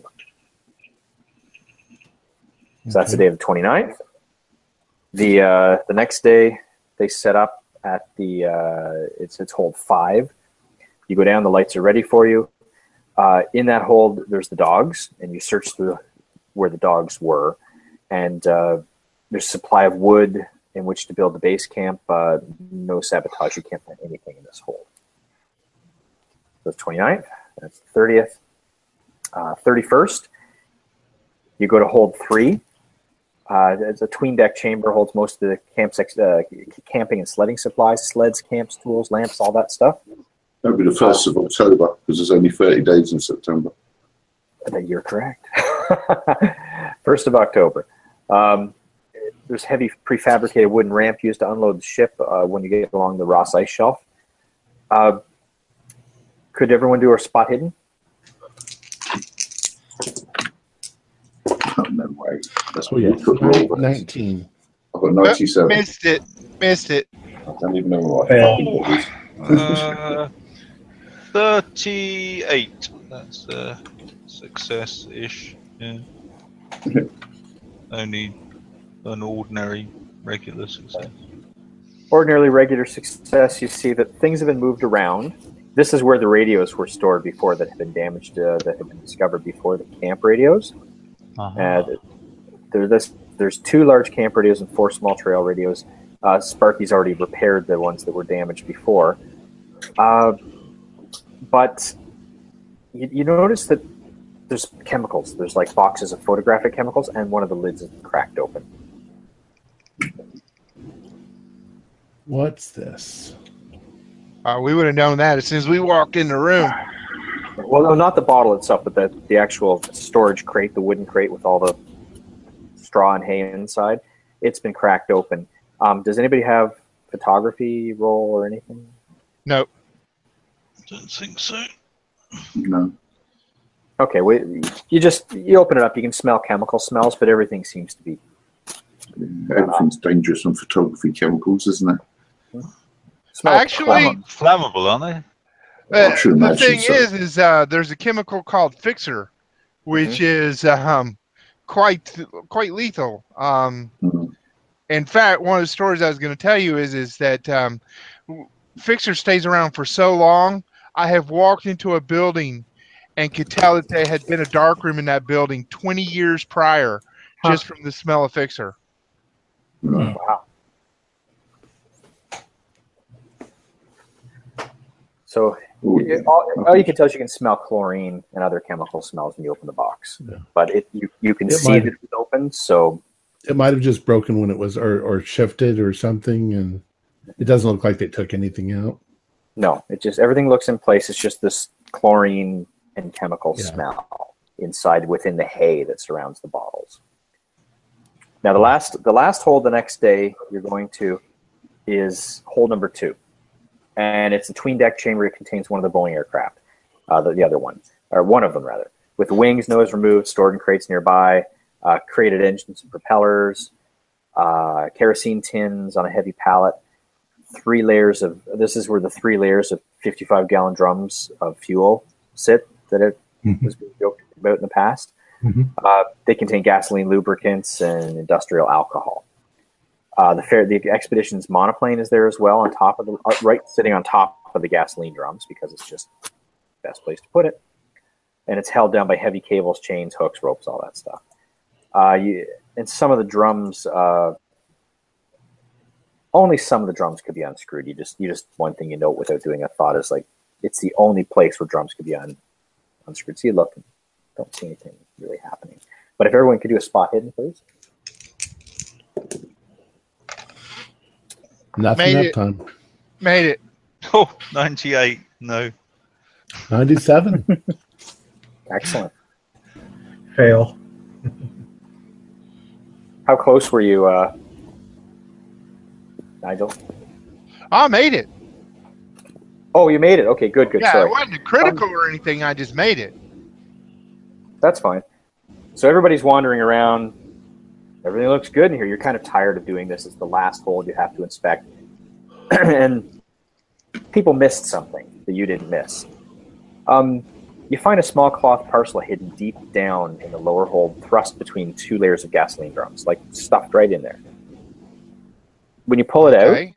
So that's the day of the 29th. The next day, they set up at it's hold 5. You go down, the lights are ready for you. In that hold, there's the dogs, and you search through where the dogs were. And there's a supply of wood in which to build the base camp. No sabotage. You can't find anything in this hold. So it's 29th. That's the 30th. 31st, you go to hold 3. It's a tween deck chamber, holds most of the camping and sledding supplies, sleds, camps, tools, lamps, all that stuff. That'll be the 1st of October, because there's only 30 days in September. You're correct. 1st of October. There's heavy prefabricated wooden ramp used to unload the ship when you get along the Ross Ice Shelf. Could everyone do our spot hidden? Oh, no way. That's Oh, what yeah. you took over. 19. I've got 97. Missed it. I don't even know what I fucking was. 38. That's success-ish. Yeah. Only an ordinary regular success. Ordinarily regular success, you see that things have been moved around. This is where the radios were stored before that had been damaged, that had been discovered before, the camp radios. There's 2 large camp radios and 4 small trail radios. Sparky's already repaired the ones that were damaged before. But you notice that there's chemicals. There's like boxes of photographic chemicals, and one of the lids is cracked open. What's this? We would have known that as soon as we walked in the room. Well, no, not the bottle itself, but the actual storage crate, the wooden crate with all the straw and hay inside. It's been cracked open. Does anybody have photography roll or anything? No. Don't think so. No. Okay, you open it up. You can smell chemical smells, but everything seems to be. Everything's dangerous on photography chemicals, isn't it? Actually, flammable, aren't the thing is there's a chemical called Fixer, which is quite lethal. In fact, one of the stories I was going to tell you is that Fixer stays around for so long. I have walked into a building and could tell that there had been a dark room in that building 20 years prior, just from the smell of Fixer. Wow. So Ooh, all you can tell is you can smell chlorine and other chemical smells when you open the box. Yeah. But you can see that it's open, so it might have just broken when it was or shifted or something, and it doesn't look like they took anything out. no, it just everything looks in place. It's just this chlorine and chemical smell inside within the hay that surrounds the bottles. Now the last hole the next day you're going to is hole number 2. And it's a tween deck chamber. It contains one of the Boeing aircraft, the other one, or one of them rather, with wings, nose removed, stored in crates nearby, crated engines and propellers, kerosene tins on a heavy pallet, 3 layers of, this is where the 3 layers of 55-gallon drums of fuel sit that it was being joked about in the past. They contain gasoline, lubricants, and industrial alcohol. The expedition's monoplane is there as well, on top of the sitting on top of the gasoline drums, because it's just the best place to put it. And it's held down by heavy cables, chains, hooks, ropes, all that stuff. And some of the drums, only some of the drums could be unscrewed. You just one thing you note without doing a thought is like it's the only place where drums could be unscrewed. So you look and don't see anything really happening. But if everyone could do a spot hidden, please. Nothing that time. Made it. Oh, 98. No. 97. Excellent. Fail. How close were you, Nigel? I made it. Oh, you made it. Okay, good. Yeah, Sorry. it wasn't critical or anything. I just made it. That's fine. So everybody's wandering around. Everything looks good in here. You're kind of tired of doing this. It's the last hole you have to inspect. And people missed something that you didn't miss. You find a small cloth parcel hidden deep down in the lower hole, thrust between 2 layers of gasoline drums, like stuffed right in there. When you pull it out,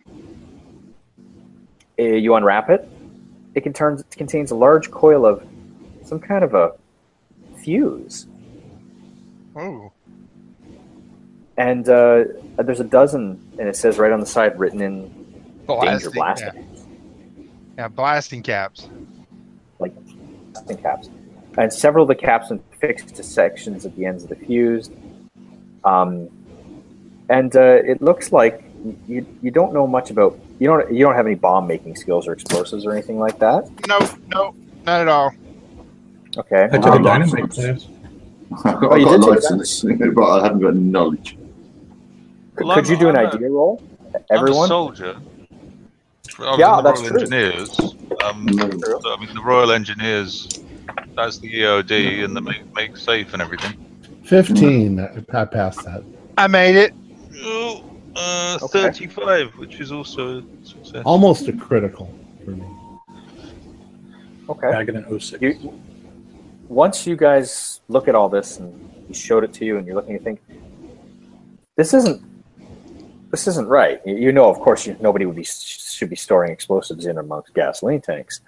you unwrap it. It contains a large coil of some kind of a fuse. Oh. And there's a dozen, and it says right on the side, written in danger blasting. Yeah, blasting caps. Like blasting caps. And several of the caps are fixed to sections at the ends of the fuse. And it looks like you don't know much about, you don't have any bomb making skills or explosives or anything like that? No, not at all. Okay. I took a dynamite class. I've got a license, but I haven't got knowledge. Could you do an idea roll? Everyone? I'm a soldier. I was Yeah, in the that's Royal true. Engineers. So, I mean, the Royal Engineers, that's the EOD and the make safe and everything. 15. I passed that. I made it. Oh, 35, which is also a success. Almost a critical for me. Okay. Back in an 06. Once you guys look at all this and he showed it to you and you're looking, you think, this isn't right. You know, of course, nobody should be storing explosives in amongst gasoline tanks.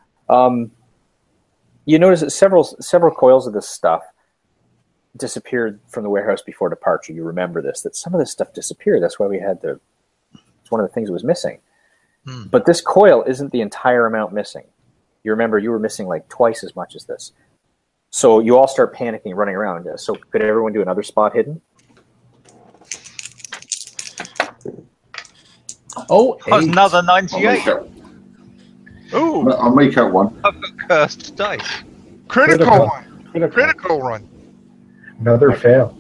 You notice that several coils of this stuff disappeared from the warehouse before departure. You remember this, that some of this stuff disappeared. That's why we had it's one of the things that was missing. But this coil isn't the entire amount missing. You remember you were missing like twice as much as this. So you all start panicking, running around. So could everyone do another spot hidden? Oh, Another 98. Ooh, I'll make out one. I've got cursed dice. critical one. Critical one. Another fail.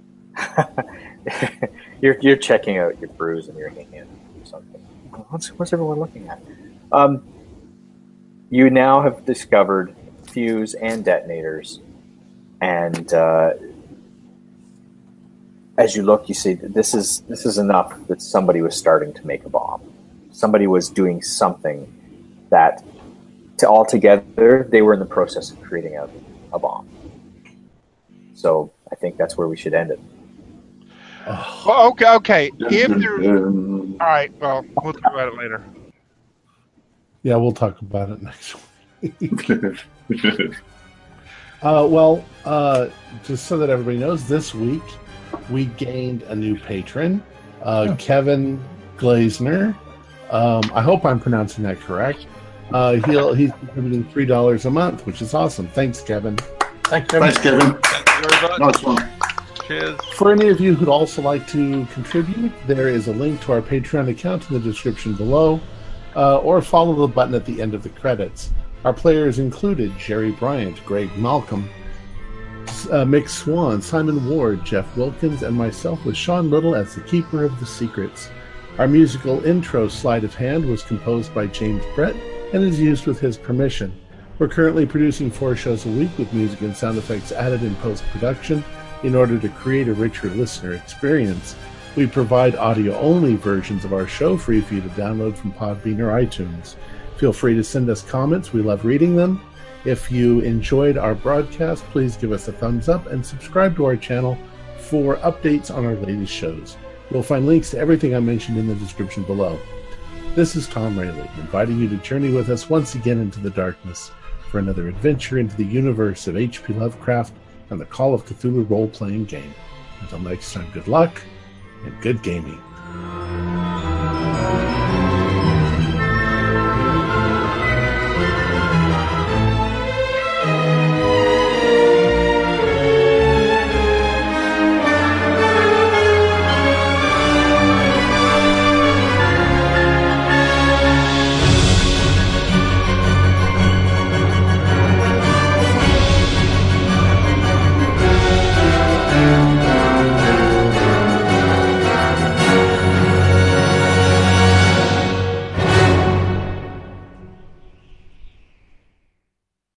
You're checking out your brews and your hand or something. What's everyone looking at? You now have discovered fuse and detonators, and as you look, you see that this is enough that somebody was starting to make a bomb. Somebody was doing something that, altogether, they were in the process of creating a bomb. So I think that's where we should end it. Well, okay. If there, all right. Well, we'll talk about it later. Yeah, we'll talk about it next week. Just so that everybody knows, this week we gained a new patron, Kevin Glazner. I hope I'm pronouncing that correct. He's contributing $3 a month, which is awesome. Thanks, Kevin. Thanks, Kevin. Thanks, Kevin. Thank you very much. Nice one. Cheers. For any of you who'd also like to contribute, there is a link to our Patreon account in the description below, or follow the button at the end of the credits. Our players included Jerry Bryant, Greg Malcolm, Mick Swan, Simon Ward, Jeff Wilkins, and myself with Sean Little as the Keeper of the Secrets. Our musical intro, Sleight of Hand, was composed by James Brett and is used with his permission. We're currently producing 4 shows a week with music and sound effects added in post-production in order to create a richer listener experience. We provide audio-only versions of our show free for you to download from Podbean or iTunes. Feel free to send us comments. We love reading them. If you enjoyed our broadcast, please give us a thumbs up and subscribe to our channel for updates on our latest shows. You'll find links to everything I mentioned in the description below. This is Tom Rayleigh, inviting you to journey with us once again into the darkness for another adventure into the universe of H.P. Lovecraft and the Call of Cthulhu role-playing game. Until next time, good luck and good gaming.